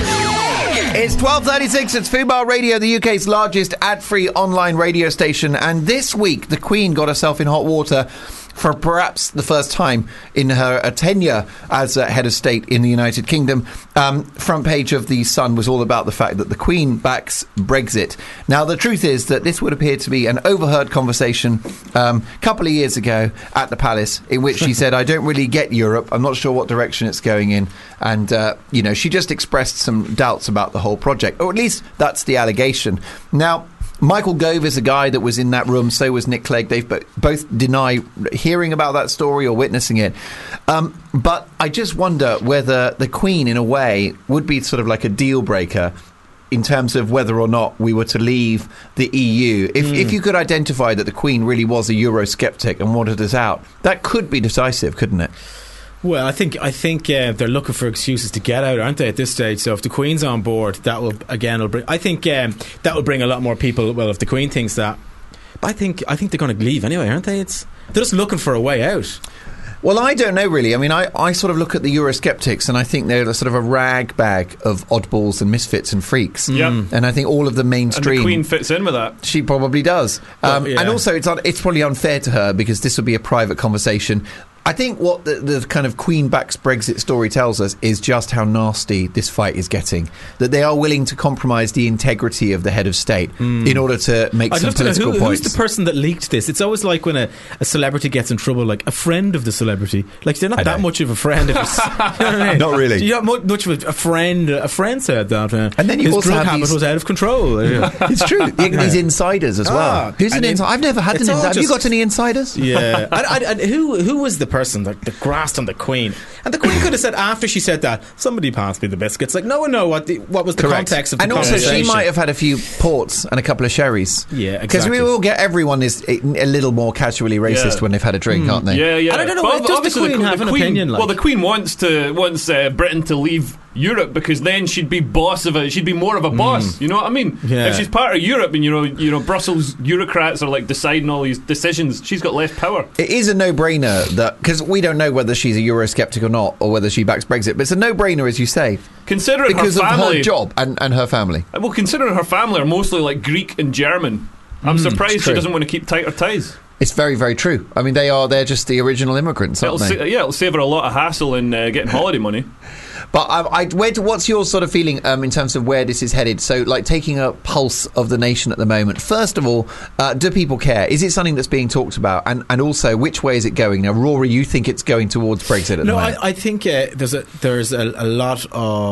It's twelve thirty-six, it's Fubar Radio, the U K's largest ad-free online radio station, and this week the Queen got herself in hot water for perhaps the first time in her uh, tenure as uh, head of state in the United Kingdom. Um, front page of The Sun was all about the fact that the Queen backs Brexit. Now, the truth is that this would appear to be an overheard conversation um, a couple of years ago at the Palace, in which she said, I don't really get Europe, I'm not sure what direction it's going in, and, uh, you know, she just expressed some doubts about the whole project, or at least that's the allegation. Now, Michael Gove is a guy that was in that room, so was Nick Clegg. They've bo- both deny hearing about that story or witnessing it. Um, but I just wonder whether the Queen, in a way, would be sort of like a deal breaker in terms of whether or not we were to leave the E U. If, mm. if you could identify that the Queen really was a Eurosceptic and wanted us out, that could be decisive, couldn't it? Well, I think I think uh, they're looking for excuses to get out, aren't they, at this stage? So if the Queen's on board, that will again will bring. I think um, that will bring a lot more people. Well, if the Queen thinks that, but I think I think they're going to leave anyway, aren't they? It's they're just looking for a way out. Well, I don't know, really. I mean, I, I sort of look at the Eurosceptics and I think they're sort of a rag bag of oddballs and misfits and freaks. Yep. And I think all of the mainstream... And the Queen fits in with that. She probably does. Um, well, yeah. And also, it's un- it's probably unfair to her because this will be a private conversation. I think what the, the kind of Queen backs Brexit story tells us is just how nasty this fight is getting. That they are willing to compromise the integrity of the head of state mm. in order to make I'd some love to know political who, points. who's the person that leaked this? It's always like when a, a celebrity gets in trouble, like a friend of the celebrity. Like they're not I that know. much of a friend. If it's, you know what I mean? Not really. You're not much of a, a friend. A friend said that. Uh, And then you his also drug have habit these- was out of control. It's true. The- These insiders as well. Ah, Who's an and it- insider? I've never had it's an all insider. Have you just- got any insiders? Yeah. and, and, and who who was the person that, that grasped on the Queen? And the Queen could have said after she said that, somebody passed me the biscuits. Like no one know what the, what was the Correct. context of the and also, conversation. she might have had a few ports and a couple of sherries. Yeah, Because exactly. we will get everyone is a, a little more casually racist Yeah. when they've had a drink, aren't they? Yeah, yeah. And I don't know, But does the obviously Queen have an Queen, opinion, like- Well, the Queen wants to wants uh, Britain to leave Europe because then she'd be boss of it. She'd be more of a boss. You know what I mean? Yeah. If she's part of Europe and you know, you know, Brussels bureaucrats are like deciding all these decisions, she's got less power. It is a no-brainer that because we don't know whether she's a Eurosceptic or not, or whether she backs Brexit, but it's a no-brainer, as you say, Considering because her of family, her job and, and her family. well, considering her family are mostly like Greek and German, I'm surprised she true. doesn't want to keep tighter ties. It's very, very true. I mean, they are they're just the original immigrants, aren't It'll they? sa- yeah, it'll save her a lot of hassle in uh, getting holiday money. But I, I, where do, what's your sort of feeling um, in terms of where this is headed? So, like, taking a pulse of the nation at the moment. First of all, uh, do people care? Is it something that's being talked about? And and also, which way is it going? Now, Rory, you think it's going towards Brexit at No, the moment? I, I think uh, there's a there's a, a lot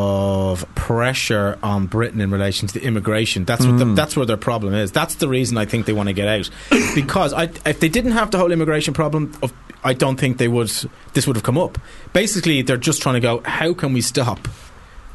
of pressure on Britain in relation to the immigration. That's what the, that's where their problem is. That's the reason I think they want to get out. Because I, if they didn't have the whole immigration problem, of, I don't think they would. This would have come up. Basically, they're just trying to go. How can we stop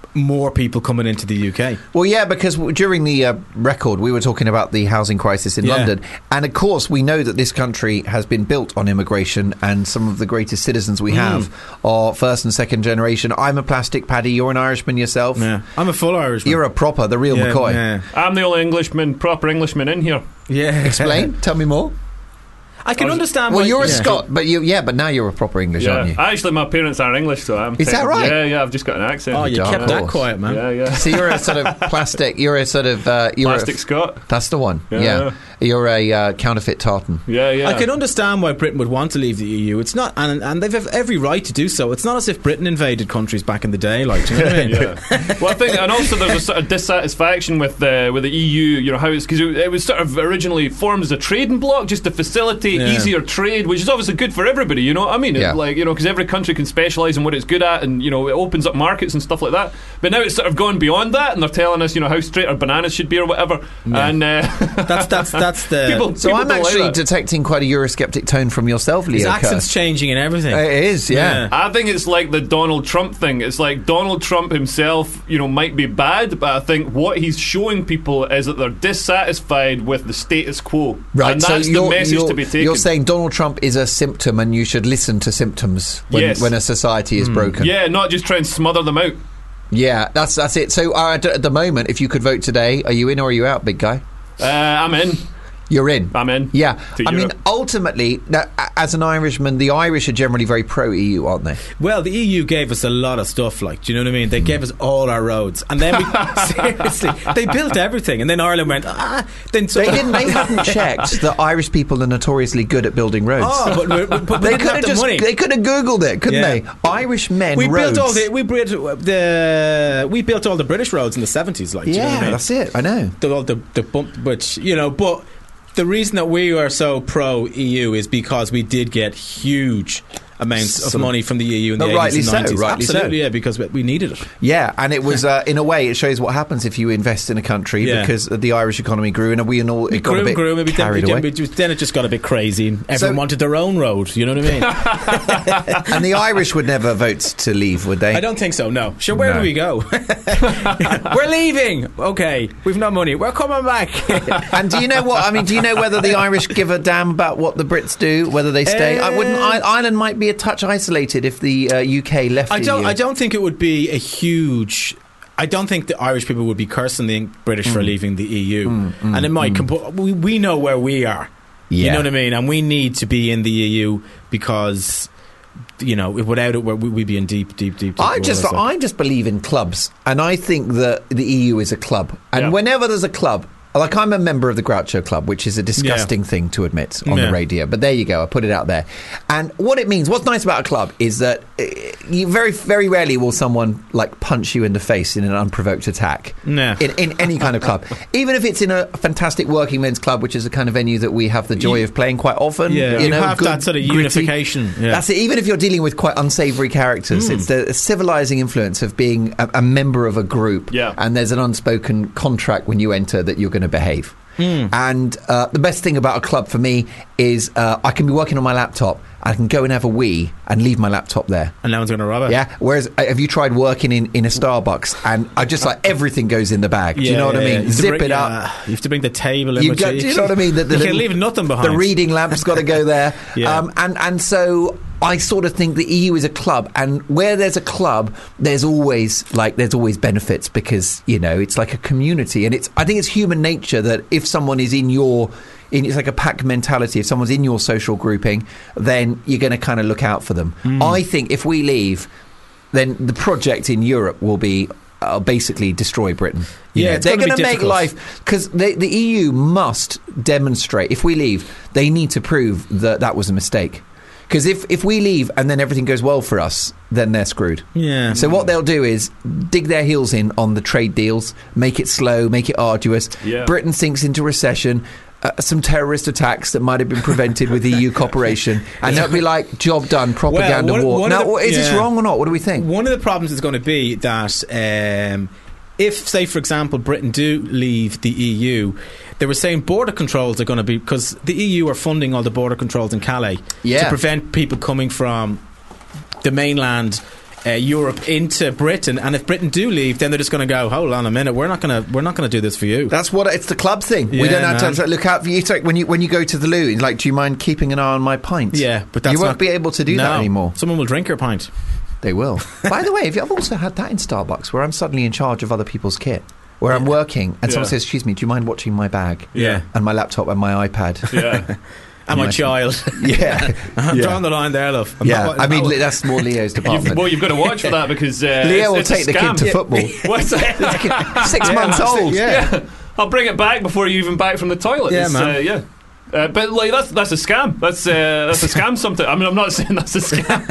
more people coming into the U K. Well, yeah, because w- during the uh, record, we were talking about the housing crisis in Yeah. London. And, of course, we know that this country has been built on immigration, and some of the greatest citizens we have are first and second generation. I'm a plastic Paddy. You're an Irishman yourself. Yeah, I'm a full Irishman. You're a proper, the real yeah, McCoy. Yeah. I'm the only Englishman, proper Englishman in here. yeah. Explain. Tell me more. I can I was- understand. Well, why- you're a yeah. Scot, but you, yeah, but now you're a proper English, Yeah. aren't you? Actually, my parents are English, so I'm. Is that right? Yeah, yeah. I've just got an accent. Oh, you Dark kept that horse. quiet, man. Yeah, yeah. So you're a sort of plastic. You're a sort of uh, you're Plastic A, Scot. that's the one. Yeah, Yeah. you're a uh, counterfeit tartan. Yeah, yeah. I can understand why Britain would want to leave the E U. It's not, and, and they've every right to do so. It's not as if Britain invaded countries back in the day, like, do you know what I mean? Yeah. Well, I think, and also there's a sort of dissatisfaction with the with the E U. You know how it's because it, it was sort of originally formed as a trading bloc just to facilitate Yeah. easier trade, which is obviously good for everybody. You know what I mean? Yeah. It, like you know, because every country can specialise in what it's good at, and you know it opens up markets and stuff like that. But now it's sort of gone beyond that, and they're telling us you know how straight our bananas should be or whatever. Yeah. And uh, That's that's that's the. people. So people I'm don't like actually that. detecting quite a Eurosceptic tone from yourself, Leo. his Kerr. accent's changing and everything. It is, yeah. Yeah. I think it's like the Donald Trump thing. It's like Donald Trump himself, you know, might be bad, but I think what he's showing people is that they're dissatisfied with the status quo. Right, and so that's you're, the message you're, to be taken. you're saying Donald Trump is a symptom and you should listen to symptoms when, Yes. when a society is broken. Yeah, not just try and smother them out. Yeah, that's that's it. So uh, at the moment, if you could vote today, are you in or are you out, big guy? Uh, I'm in. You're in. I'm in. Yeah, To I mean, Europe. ultimately, now, a- as an Irishman, the Irish are generally very pro-E U, aren't they? Well, the E U gave us a lot of stuff, like, do you know what I mean? They gave us all our roads, and then we seriously, they built everything, and then Ireland went ah. Then so, They didn't. They hadn't checked thatIrish people are notoriously good at building roads. Oh, but, we, but we they didn't could have have the just. money. They could have googled it, couldn't Yeah. they? Irish men. we roads. built all the we built the we built all the British roads in the seventies, like, do you know Yeah, what I mean? that's it. I know. the, all the the bump, which you know, but the reason that we are so pro E U is because we did get huge amounts of Some- money from the E U in the No, eighties rightly and so, nineties. rightly so. Absolutely, yeah, because we- we needed it. Yeah, and it was uh, in a way it shows what happens if you invest in a country Yeah. because the Irish economy grew and we and all it, It got grew a and bit grew, maybe then, carried then, away. then it just got a bit crazy, and everyone So- wanted their own road. You know what I mean? And the Irish would never vote to leave, would they? I don't think so. No. Sure. Where No. do we go? We're leaving. Okay, we've no money. We're coming back. And do you know what? I mean, do you know whether the Irish give a damn about what the Brits do, whether they stay? I wouldn't. I, Ireland might be a touch isolated if the uh, U K left. I the don't. E U. I don't think it would be a huge. I don't think the Irish people would be cursing the British Mm. for leaving the E U, and it might. Compo- we we know where we are. You Yeah. know what I mean, and we need to be in the E U because, you know, without it, we- we'd be in deep, deep, deep. deep I just, waters, like. I just believe in clubs, and I think that the E U is a club. And Yeah. whenever there's a club, like I'm a member of the Groucho Club, which is a disgusting thing to admit on Yeah. the radio. But there you go, I put it out there. And what it means, what's nice about a club is that uh, you very, very rarely will someone like punch you in the face in an unprovoked attack. Nah. In, in any kind of club, even if it's in a fantastic working men's club, which is a kind of venue that we have the joy You- of playing quite often. Yeah, you, you know, have good, that sort of gritty- unification. Yeah. That's it. Even if you're dealing with quite unsavoury characters, it's the civilising influence of being a, a member of a group. Yeah. And there's an unspoken contract when you enter that you're going to behave. And uh, the best thing about a club for me is uh, I can be working on my laptop. I can go and have a wee and leave my laptop there. and no one's going to rob it. Yeah. Whereas, uh, have you tried working in, in a Starbucks and I just like everything goes in the bag? Do you know what I yeah, mean? yeah. You have to Zip bring- it up. yeah, you have to bring the table in. You with got, do you know what I mean? The, the you little- can leave nothing behind. The reading lamp's got to go there. Yeah. um, and, and so I sort of think the E U is a club, and where there's a club, there's always like there's always benefits because you know it's like a community, and it's I think it's human nature that if someone is in your in, it's like a pack mentality. If someone's in your social grouping, then you're going to kind of look out for them. Mm. I think if we leave, then the project in Europe will be uh, basically destroy Britain. You Yeah, know, it's they're gonna going be to make difficult. life because the E U must demonstrate. If we leave, they need to prove that that was a mistake. Because if, if we leave and then everything goes well for us, then they're screwed. Yeah. So what they'll do is dig their heels in on the trade deals, make it slow, make it arduous. Yeah. Britain sinks into recession. Uh, some terrorist attacks that might have been prevented with E U cooperation, and they'll be like, job done, propaganda Well, one- war. one of Now, the- is this yeah. wrong or not? What do we think? One of the problems is going to be that um, if, say, for example, Britain do leave the E U, they were saying border controls are going to be, because the E U are funding all the border controls in Calais Yeah. to prevent people coming from the mainland uh, Europe into Britain, and if Britain do leave, then they're just going to go, hold on a minute, we're not going to we're not going to do this for you. That's what it's the club thing. we Yeah, don't have man. to look out for you. It's like when you when you go to the loo, it's like, do you mind keeping an eye on my pint? Yeah, but that's you won't not- be able to do No. that anymore. Someone will drink your pint. They will. By the way, have you- I've also had that in Starbucks, where I'm suddenly in charge of other people's kit. Where I'm working, and someone Yeah. says, "Excuse me, do you mind watching my bag?" Yeah. And my laptop and my iPad. Yeah. And my Nice. child. Yeah. I'm Yeah. drawing the line there, love. I'm Yeah, not- I mean, not- that's more Leo's You've, department. well, you've got to watch for that because uh, Leo it's, will it's a take the kid scam. to football. What's that? Six months old. Yeah. I'll bring it back before you're even back from the toilet. Yeah, It's, man. Uh, yeah. Uh, but like that's that's a scam. That's uh, that's a scam. Something. I mean, I'm not saying that's a scam,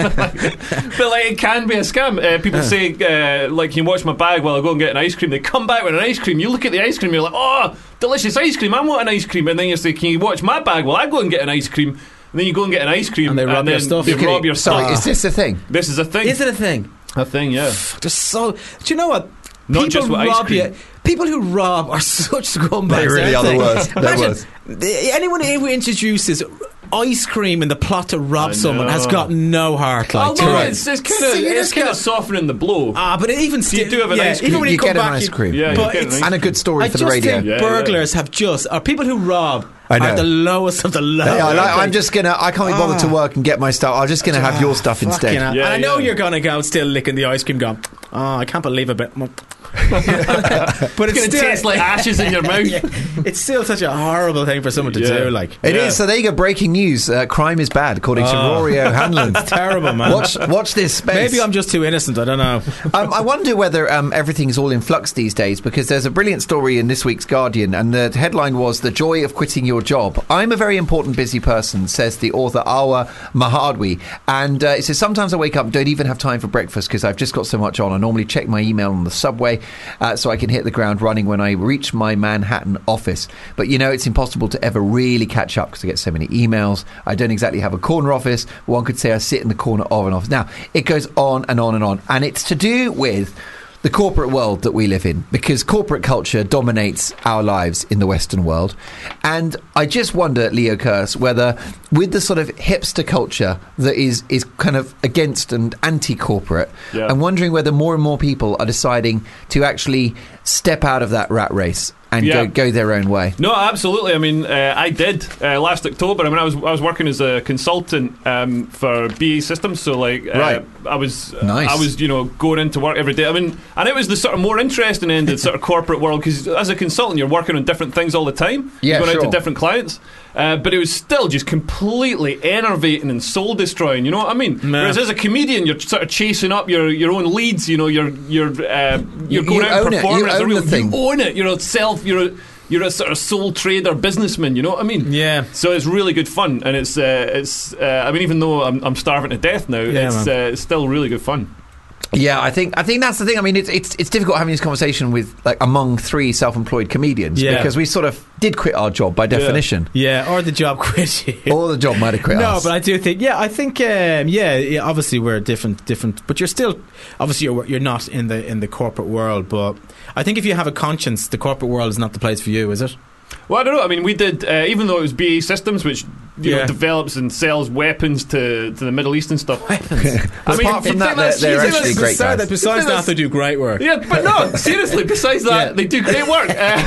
but like it can be a scam. Uh, people say uh, like, you watch my bag while I go and get an ice cream. They come back with an ice cream. You look at the ice cream. You're like, oh, delicious ice cream. I want an ice cream. And then you say, can you watch my bag while I go and get an ice cream? And then you go and get an ice cream, And they rob then your stuff. They Okay, rob your Sorry, stuff. is this a thing? This is a thing. Is it a thing? a thing? Yeah. Just so. Do you know what? Not people just with ice rob cream. you. People who rob are such scumbags. They really aren't are the they? worst. They're Imagine worst. the- anyone who introduces ice cream in the plot to rob I someone has know. got no heart. Like, Although to it. it's, it's kind So of you it's just kind go- of softening the blow. Ah, but it even still, do have an yeah, ice cream. even when You you, come get an back, ice you- cream. Yeah, you but get an it's- ice And a good story I for the just radio. think Yeah, yeah. burglars have just are people who rob I know. are the lowest of the low. They are, like, aren't they? I'm just gonna. I can't be bothered to Ah. work and get my stuff. I'm just gonna have your stuff Fucking instead. hell. Yeah, and I know yeah. you're gonna go still licking the ice cream, going, oh, I can't believe a bit. But it's, It's going to still, taste like ashes in your mouth. Yeah, it's still such a horrible thing for someone to Yeah. do. Like, It is. Yeah. So there you go. Breaking news. Uh, crime is bad, according to Oh. Rory O'Hanlon. terrible, man. Watch, watch this space. Maybe I'm just too innocent. I don't know. um, I wonder whether um, everything's all in flux these days, because there's a brilliant story in this week's Guardian, and the headline was "The Joy of Quitting Your Job." I'm a very important, busy person, says the author Awa Mahadwi, and uh, it says sometimes I wake up and don't even have time for breakfast because I've just got so much on. I normally check my email on the subway uh, so I can hit the ground running when I reach my Manhattan office. But you know, it's impossible to ever really catch up because I get so many emails. I don't exactly have a corner office. One could say I sit in the corner of an office. Now, it goes on and on and on, and it's to do with the corporate world that we live in, because corporate culture dominates our lives in the Western world. And I just wonder, Leo Kearse, whether with the sort of hipster culture that is, is kind of against and anti-corporate, Yeah. I'm wondering whether more and more people are deciding to actually step out of that rat race and Yeah. go, go their own way. No, absolutely. I mean, uh, I did uh, last October. I mean, I was I was working as a consultant um, for B A E Systems, so like, uh, Right. I was Nice. I was you know going into work every day. I mean, and it was the sort of more interesting end of the sort of corporate world, because as a consultant, you're working on different things all the time. Yeah, you're going out sure. to different clients. Uh, but it was still just completely enervating and soul destroying. You know what I mean? Nah. Whereas as a comedian, you're sort of chasing up your, your own leads. You know, you're you're uh, you're You- going you out and own it. performing You as a own real. the thing. You own it. You're a self. You're a, you're a sort of sole trader businessman. You know what I mean? Yeah. So it's really good fun, and it's uh, it's. Uh, I mean, even though I'm, I'm starving to death now, Yeah, it's, man. uh, it's still really good fun. Yeah, I think I think that's the thing. I mean, it's it's it's difficult having this conversation with like among three self-employed comedians, Yeah. because we sort of did quit our job by definition, Yeah, or the job quit you. or the job might have quit No, us. but I do think, yeah, I think, um, yeah, yeah, obviously we're different, different, but you're still, obviously you're you're not in the in the corporate world, but I think if you have a conscience, the corporate world is not the place for you, is it? Well, I don't know. I mean, we did, uh, even though it was B A E Systems, which you Yeah. know develops and sells weapons to, to the Middle East and stuff. Weapons. I mean, apart you from think that, they're, that's- they're you think actually that's great Besides guys. that, besides that, they do great work. Yeah, but no, seriously. Besides that, Yeah. they do great work.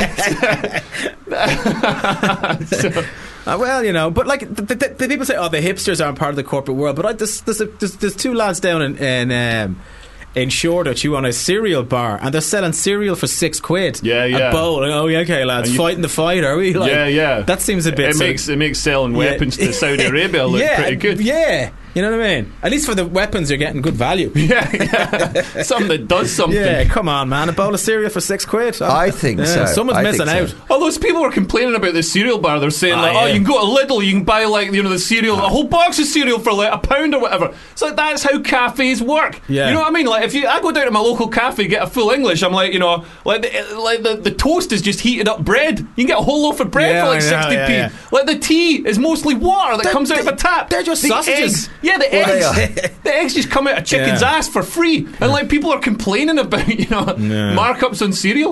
Uh, so, Uh, well, you know, but like the, the, the people say, oh, the hipsters aren't part of the corporate world. But I, there's, there's, a, there's, there's two lads down in in, um, in Shoreditch who own a cereal bar, and they're selling cereal for six quid. Yeah, yeah. A bowl. And, oh, yeah, okay, lads, And you- fighting the fight, are we? Like, yeah, yeah. That seems a bit. It sort of- makes it makes selling Yeah. weapons to Saudi Arabia look yeah, pretty good. Yeah, you know what I mean. At least for the weapons, you're getting good value. Yeah, yeah. Something that does something. Yeah, come on, man. A bowl of cereal for six quid. I think Yeah, so. Someone's I missing think out. so. All those people were complaining about the cereal bar. They're saying Ah, like, "Oh, yeah. you can go to Lidl, you can buy like you know the cereal, a whole box of cereal for like a pound or whatever." It's like that's how cafes work. Yeah. You know what I mean? Like if you, I go down to my local cafe, get a full English. I'm like, you know, like the, like the, the toast is just heated up bread. You can get a whole loaf of bread Yeah, for like I know, sixty p. yeah, yeah. Like the tea is mostly water that They're- comes out of they- a tap. they're just the sausages. Eggs, yeah, the Well, they eggs. The eggs just come out of chicken's Yeah. ass for free, and like people are complaining about you know Yeah. markups on cereal.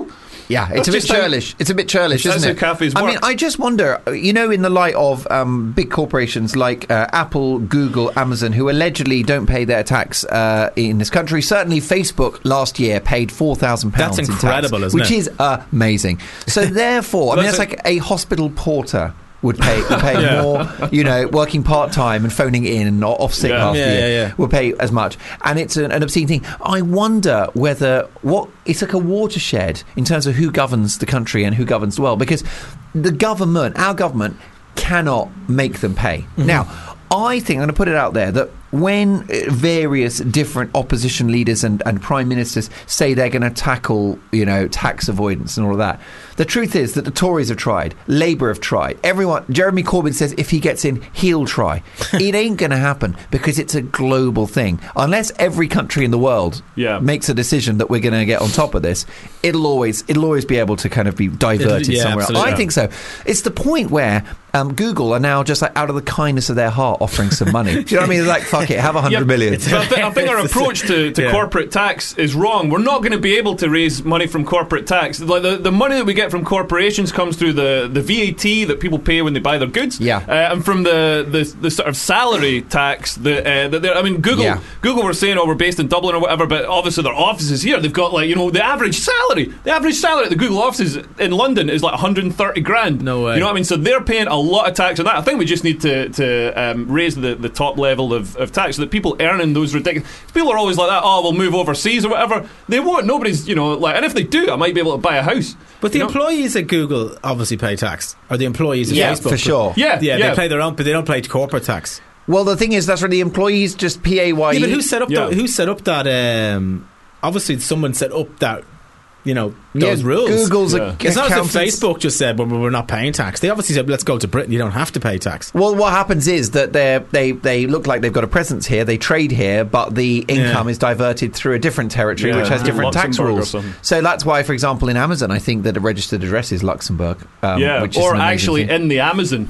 Yeah, it's That's a bit just how- churlish. It's a bit churlish, That's isn't it? how cafes I mean, work. I just wonder, you know, in the light of um, big corporations like uh, Apple, Google, Amazon, who allegedly don't pay their tax uh, in this country. Certainly, Facebook last year paid four thousand pounds That's in tax, incredible, isn't which it? is amazing. So therefore, I mean, That's that's a- like a hospital porter would pay would pay more, you know, working part time and phoning in or off sick Yeah. half Yeah, the year yeah, yeah. will pay as much, and it's an, an obscene thing. I wonder whether what it's like a watershed in terms of who governs the country and who governs the world, because the government, our government, cannot make them pay. Mm-hmm. Now, I think I'm going to put it out there that when uh, various different opposition leaders and, and prime ministers say they're going to tackle, you know, tax avoidance and all of that, the truth is that the Tories have tried, Labour have tried, everyone. Jeremy Corbyn says if he gets in, he'll try. It ain't going to happen because it's a global thing. Unless every country in the world Yeah. makes a decision that we're going to get on top of this, it'll always it'll always be able to kind of be diverted It'll- yeah, somewhere else. absolutely. I think so. It's the point where um, Google are now just like out of the kindness of their heart offering some money. Do you know what I mean? They're like, fuck it, have a hundred Yeah, million. but I, th- I think our approach to, to Yeah. corporate tax is wrong. We're not going to be able to raise money from corporate tax. Like the, the money that we get from corporations comes through the, the V A T that people pay when they buy their goods, Yeah. uh, and from the, the the sort of salary tax that uh, that they're- I mean, Google Yeah. Google were saying, oh, we're based in Dublin or whatever, but obviously their offices here, they've got like, you know, the average salary, the average salary at the Google offices in London is like one hundred thirty grand. No way. You know what I mean? So they're paying a lot of tax on that. I think we just need to to um, raise the, the top level of, of tax so that people earning those ridiculous. People are always like that. Oh, we'll move overseas or whatever. They won't. Nobody's, you know, like. And if they do, I might be able to buy a house. But the You know? employees at Google obviously pay tax, or the employees at Yeah, Facebook for sure. Yeah, yeah, yeah. they pay their own, but they don't pay corporate tax. Well, the thing is, that's where the employees just P A Y E. Yeah, but who set up Yeah. that? Who set up that? Um, obviously, someone set up that. You know those Yeah, rules. Google's Yeah. a, It's not as if accountants- Facebook just said, "Well, we're not paying tax." They obviously said, "Let's go to Britain. You don't have to pay tax." Well, what happens is that they they they look like they've got a presence here, they trade here, but the income Yeah. is diverted through a different territory Yeah, which has different tax Luxembourg or rules. something. So that's why, for example, in Amazon, I think that a registered address is Luxembourg. Um, Yeah, which is or an amazing actually thing. in the Amazon.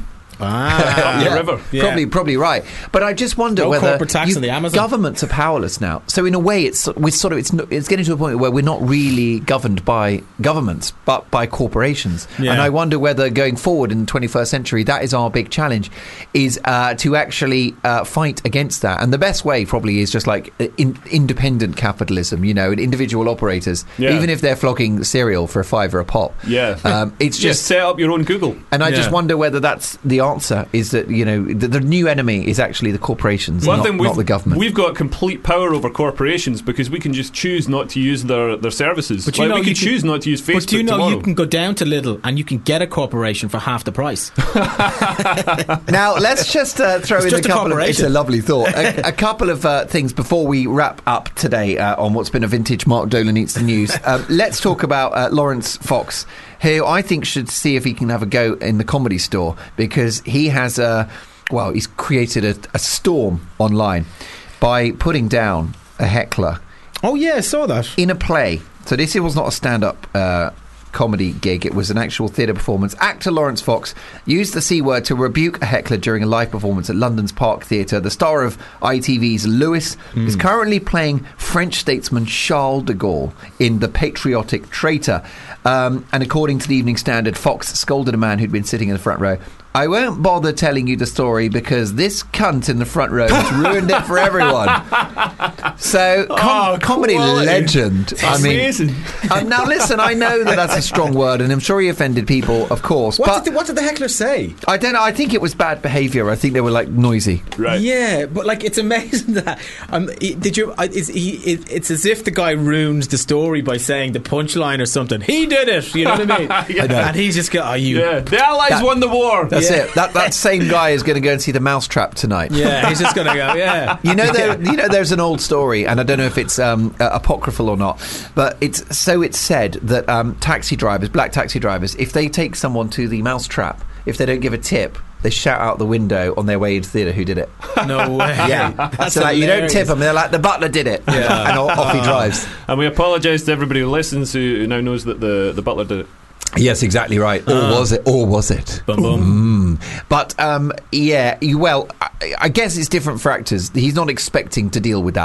Ah, the river. Yeah. Probably, probably right. But I just wonder No whether corporate tax you- on the Amazon. governments are powerless now. So in a way, it's we're sort of it's no- it's getting to a point where we're not really governed by governments, but by corporations. Yeah. And I wonder whether going forward in the twenty-first century, that is our big challenge, is uh, to actually uh, fight against that. And the best way probably is just like uh, in, independent capitalism. You know, and individual operators, Yeah. even if they're flogging cereal for a fiver a pop. Yeah. um, it's Just just. set up your own Google. And I Yeah. just wonder whether that's the answer, is that, you know, the, the new enemy is actually the corporations, One not, thing not we've, the government. we've got complete power over corporations because we can just choose not to use their, their services. But you Like, know we you can can- choose not to use Facebook But do you know tomorrow. you can go down to Lidl and you can get a corporation for half the price? Now, let's just uh, throw It's in just a a couple of... It's a corporation. lovely thought. A, a couple of uh, things before we wrap up today uh, on what's been a vintage Mark Dolan Eats the News. Um, let's talk about uh, Lawrence Fox, who I think should see if he can have a go in the Comedy Store, because he has a... Well, he's created a, a storm online by putting down a heckler Oh yeah, I saw that. in a play. So this was not a stand-up uh, comedy gig. It was an actual theatre performance. Actor Lawrence Fox used the C word to rebuke a heckler during a live performance at London's Park Theatre. The star of I T V's Lewis is currently playing French statesman Charles de Gaulle in The Patriotic Traitor. Um, and according to the Evening Standard, Fox scolded a man who'd been sitting in the front row. I won't bother telling you the story because this cunt in the front row has ruined it for everyone. So, com- Oh, comedy quality. legend. I mean, Amazing. um, now listen, I know that that's a strong word, and I'm sure he offended people, of course. What but did, the, what did the heckler say? I don't know. I think it was bad behaviour. I think they were like noisy. Right. Yeah, but like it's amazing that um, he- did you? I- Is he? It, it's as if the guy ruins the story by saying the punchline or something. He did it. You know what I mean? Yeah. I know. And he's just go, "Are you?" Yeah. The Allies That- won the war. That's Yeah. it. That that same guy is going to go and see The Mousetrap tonight. Yeah, he's just gonna go. Yeah. You know, there, you know, there's an old story, and I don't know if it's um, uh, apocryphal or not, but it's so it's said that um, taxi drivers, black taxi drivers, if they take someone to the Mousetrap, if they don't give a tip, they shout out the window on their way into theatre who did it. No way. Yeah, That's so like you don't hilarious. tip them. They're like the butler did it, Yeah. and off he drives. And we apologise to everybody who listens who who now knows that the, the butler did it. Yes, exactly right. Or was it? Or was it? Boom, boom. Mm. But um, yeah, you, well, I, I guess it's different for actors. He's not expecting to deal with that.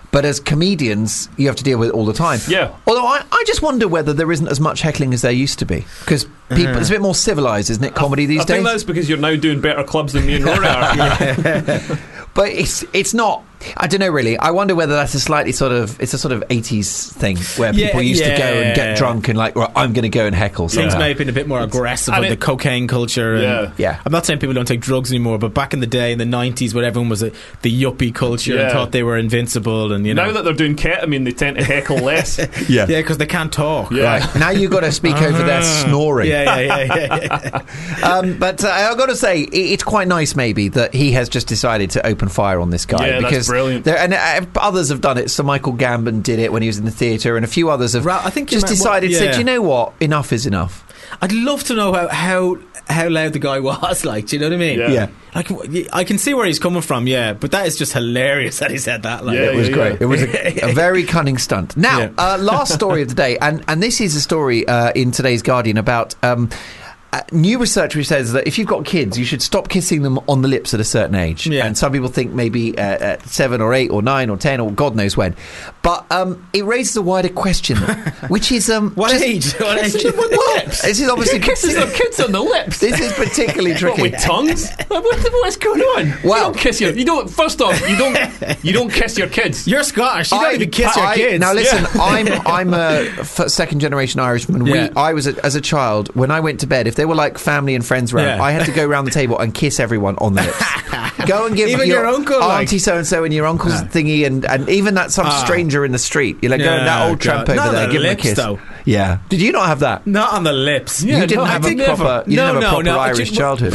but as comedians, you have to deal with it all the time. Yeah. Although I, I just wonder whether there isn't as much heckling as there used to be, because people it's a bit more civilised, isn't it? Comedy these I days. think that's because you're now doing better clubs than me and Rory are. But it's it's not. I don't know really. I wonder whether that's a slightly sort of it's a sort of eighties thing where Yeah, people used to go and yeah. get drunk and like, well, I'm going to go and heckle. Things somehow. may have been a bit more aggressive and with it- the cocaine culture. And Yeah. Yeah. I'm not saying people don't take drugs anymore, but back in the day, in the nineties, when everyone was a, the yuppie culture and Yeah. thought they were invincible, and you know, Now that they're doing ketamine, they tend to heckle less. Yeah. yeah, because they can't talk. Yeah. Right. Now you've got to speak over their snoring. Yeah, yeah, yeah, yeah. yeah. Um, but uh, I've got to say, it, it's quite nice maybe that he has just decided to open fire on this guy. Yeah, that's because brilliant. There, and uh, others have done it. Sir Michael Gambon did it when he was in the theatre, and a few others have Ra- I think you just might- decided, what- said, yeah. you know what, enough is enough. I'd love to know how, how how loud the guy was. Like, do you know what I mean? Yeah. Yeah. Like, w- I can see where he's coming from. Yeah, but that is just hilarious that he said that. Like, Yeah, It was yeah, great. yeah. It was a, a very cunning stunt. Now, Yeah. uh, last story of the day, and, and this is a story uh, in today's Guardian about um, uh, new research which says that if you've got kids, you should stop kissing them on the lips at a certain age. Yeah. And some people think maybe uh, at seven or eight or nine or ten or God knows when. But um, it raises a wider question, which is um, What just- age? What age? Well, this is obviously Kisses their kids on the lips. this is particularly What, tricky. with tongues? What, what's going on? Well- you don't kiss your. You don't. First off, you don't. You don't kiss your kids. You're Scottish. You don't I- even kiss your I- kids. Now listen, Yeah. I'm I'm a f- second generation Irishman. Yeah. We, I was a, as a child when I went to bed. If they were like family and friends around, Yeah. I had to go around the table and kiss everyone on the lips. Go and give Even your uncle, like- auntie so and so, and your uncle's Ah. thingy, and, and even that some Ah. stranger in the street. You're like, go Yeah, that old tramp God. over Not there, on the give him a lips, kiss. though. Yeah. Did you not have that? Not on the lips. you didn't no, have I a did proper. never. You didn't No, have a no, proper no, Irish actually- childhood.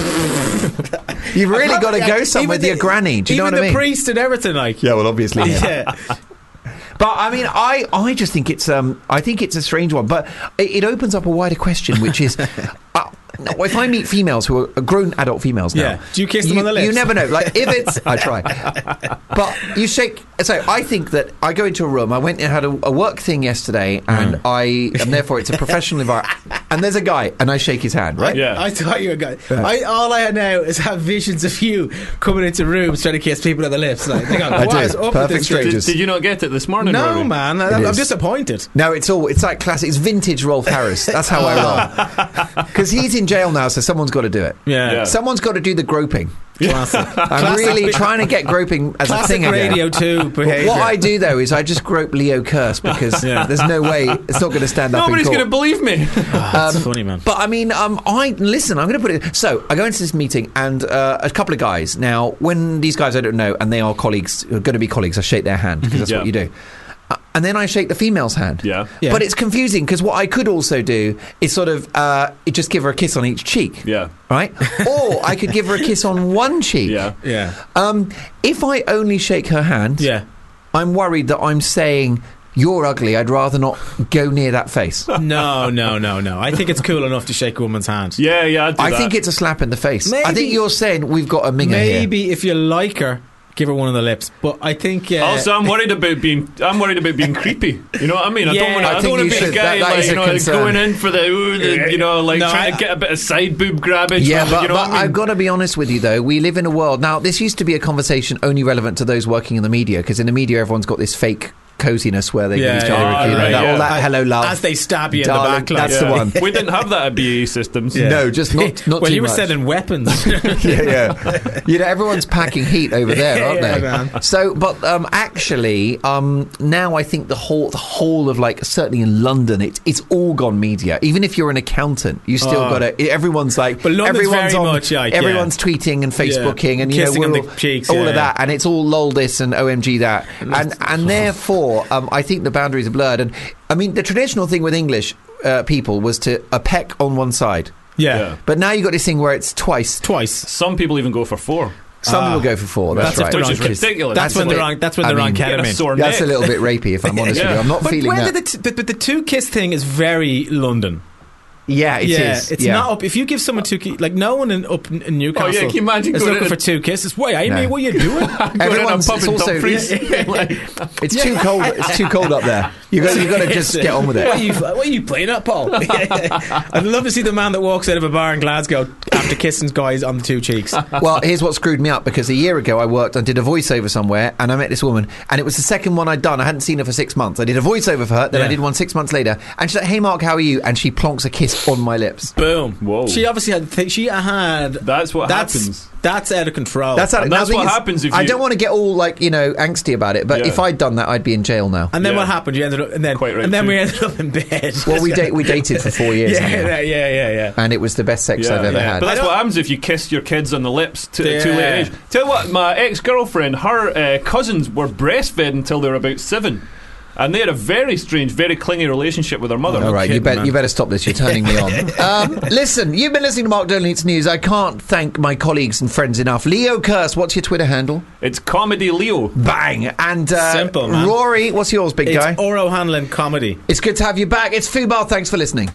You've really got to go somewhere with your granny. Do you know even what I mean? the priest and everything, like. yeah, well, obviously. Yeah. But I mean, I, I just think it's um I think it's a strange one, but it, it opens up a wider question, which is, uh, if I meet females who are grown adult females now, Yeah. Do you kiss them on the lips? You never know. Like if it's, I try, but you shake. So I think that I go into a room. I went and had a, a work thing yesterday, and I and therefore it's a professional environment. And there's a guy, and I shake his hand, right? Yeah. I thought you were going. I, all I had now is have visions of you coming into rooms trying to kiss people on the lips. Like, hang on, I what do. is up with Perfect this dude? strangers. Did, did you not get it this morning? No, Rory? man. I, It I'm is. disappointed. No, it's all it's like classic. It's vintage Rolf Harris. That's how I roll. Because he's in jail now, so someone's got to do it. Yeah. Yeah. Someone's got to do the groping. Classic. I'm Classic really bi- trying to get groping as a Classic thing again. Radio two behaviour. What I do though is I just grope Leo Curse because Yeah. there's no way it's not going to stand up Nobody's in going to court. believe me. That's funny, man. But I mean, um, I listen. I'm going to put it. So I go into this meeting and uh, a couple of guys. Now, when these guys I don't know and they are colleagues, are going to be colleagues, I shake their hand because that's Yeah. what you do. Uh, and then I shake the female's hand. Yeah. Yeah. But it's confusing because what I could also do is sort of uh, just give her a kiss on each cheek. Yeah. Right? Or I could give her a kiss on one cheek. Yeah. Yeah. Um, if I only shake her hand, Yeah. I'm worried that I'm saying, you're ugly, I'd rather not go near that face. No, no, no, no. I think it's cool enough to shake a woman's hand. Yeah, yeah. I'd do I that. think it's a slap in the face. I Maybe- think you're saying we've got a minger here. Maybe if you like her, give her one on the lips. But I think. Uh, Also, I'm worried about being. I'm worried about being creepy. You know what I mean? I Yeah, don't want. I I, don't think want to you be should. the guy That- that like is you a know concern. going in for the, ooh, the you know like No, trying I- to get a bit of side boob grabbage. Yeah, from, but, you know but what I mean? I've got to be honest with you, though. We live in a world now. This used to be a conversation only relevant to those working in the media, because in the media, everyone's got this fake coziness where they Yeah, give each other yeah, a, you know, right, that, yeah. all that hello love as they stab you in Darling, the back. Like, that's the one. we didn't have that at B A E Systems. Yeah. No, just not not well, too you were much. sending weapons. yeah, yeah. You know, everyone's packing heat over there, aren't Yeah, they? man. So, but um, actually, um, now I think the whole, the whole of like, certainly in London, it, it's all gone media. Even if you're an accountant, you still Oh. got to. Everyone's like, But London's everyone's very on, much like, yeah. everyone's tweeting and Facebooking, and you Kissing know, on we're the all, cheeks, all yeah, of that, and it's all lol this and O M G that, and and therefore, um, I think the boundaries are blurred. And I mean, the traditional thing with English uh, people was to a peck on one side. yeah. Yeah. But now you got this thing where it's twice. Twice. Some people even go for four. Some Ah. people go for four. That's, That's if right. they're Which on is kiss. ridiculous. That's, That's when a they're bit- on. That's when I they're on mean, Get a ketamine. sore That's neck. a little bit rapey, if I'm honest with you. I'm not But, feeling where that. did the, t- but, but the two kiss thing is very London. yeah, it is. yeah, it's yeah. not up. If you give someone two, ki- like no one in up in in Newcastle, Oh, yeah, can you imagine is going looking in for two kisses. Wait, Amy, No. what are you doing? Going in a Everyone's- pub it's in also- Dumfries. Like, It's too cold. It's too cold up there. You got. You got to just get on with What are it. you, what are you playing at, Paul? I'd love to see the man that walks out of a bar in Glasgow after kissing guys on the two cheeks. Well, here's what screwed me up, because a year ago I worked, I did a voiceover somewhere, and I met this woman, and it was the second one I'd done. I hadn't seen her for six months. I did a voiceover for her, then Yeah. I did one six months later, and she's like, "Hey Mark, how are you?" And she plonks a kiss on my lips. Boom. Whoa. She obviously had. Th- she had. That's what that's, happens. That's out of control. That's, how, And now that's the thing what is, happens if I you- don't want to get all like you know angsty about it, but Yeah. if I'd done that, I'd be in jail now. and then Yeah. what happened? You ended up, and then, Quite right and then too. we ended up in bed. Well, we date we dated for four years, yeah, anyhow, yeah, yeah, yeah, yeah. and it was the best sex Yeah, I've ever yeah. had. But that's I what don't- happens if you kiss your kids on the lips to, at too late Yeah. age. Tell you what, my ex-girlfriend, her uh, cousins were breastfed until they were about seven. And they had a very strange, very clingy relationship with their mother. All right, you, kidding, bet, man. you better stop this. You're turning me on. Um, listen, you've been listening to Mark Dolan Eats News. I can't thank my colleagues and friends enough. Leo Curse, what's your Twitter handle? It's Comedy Leo. Bang. And uh, Simple, man. Rory, what's yours, big It's guy? Oro Hanlon comedy. It's good to have you back. It's Fubar. Thanks for listening.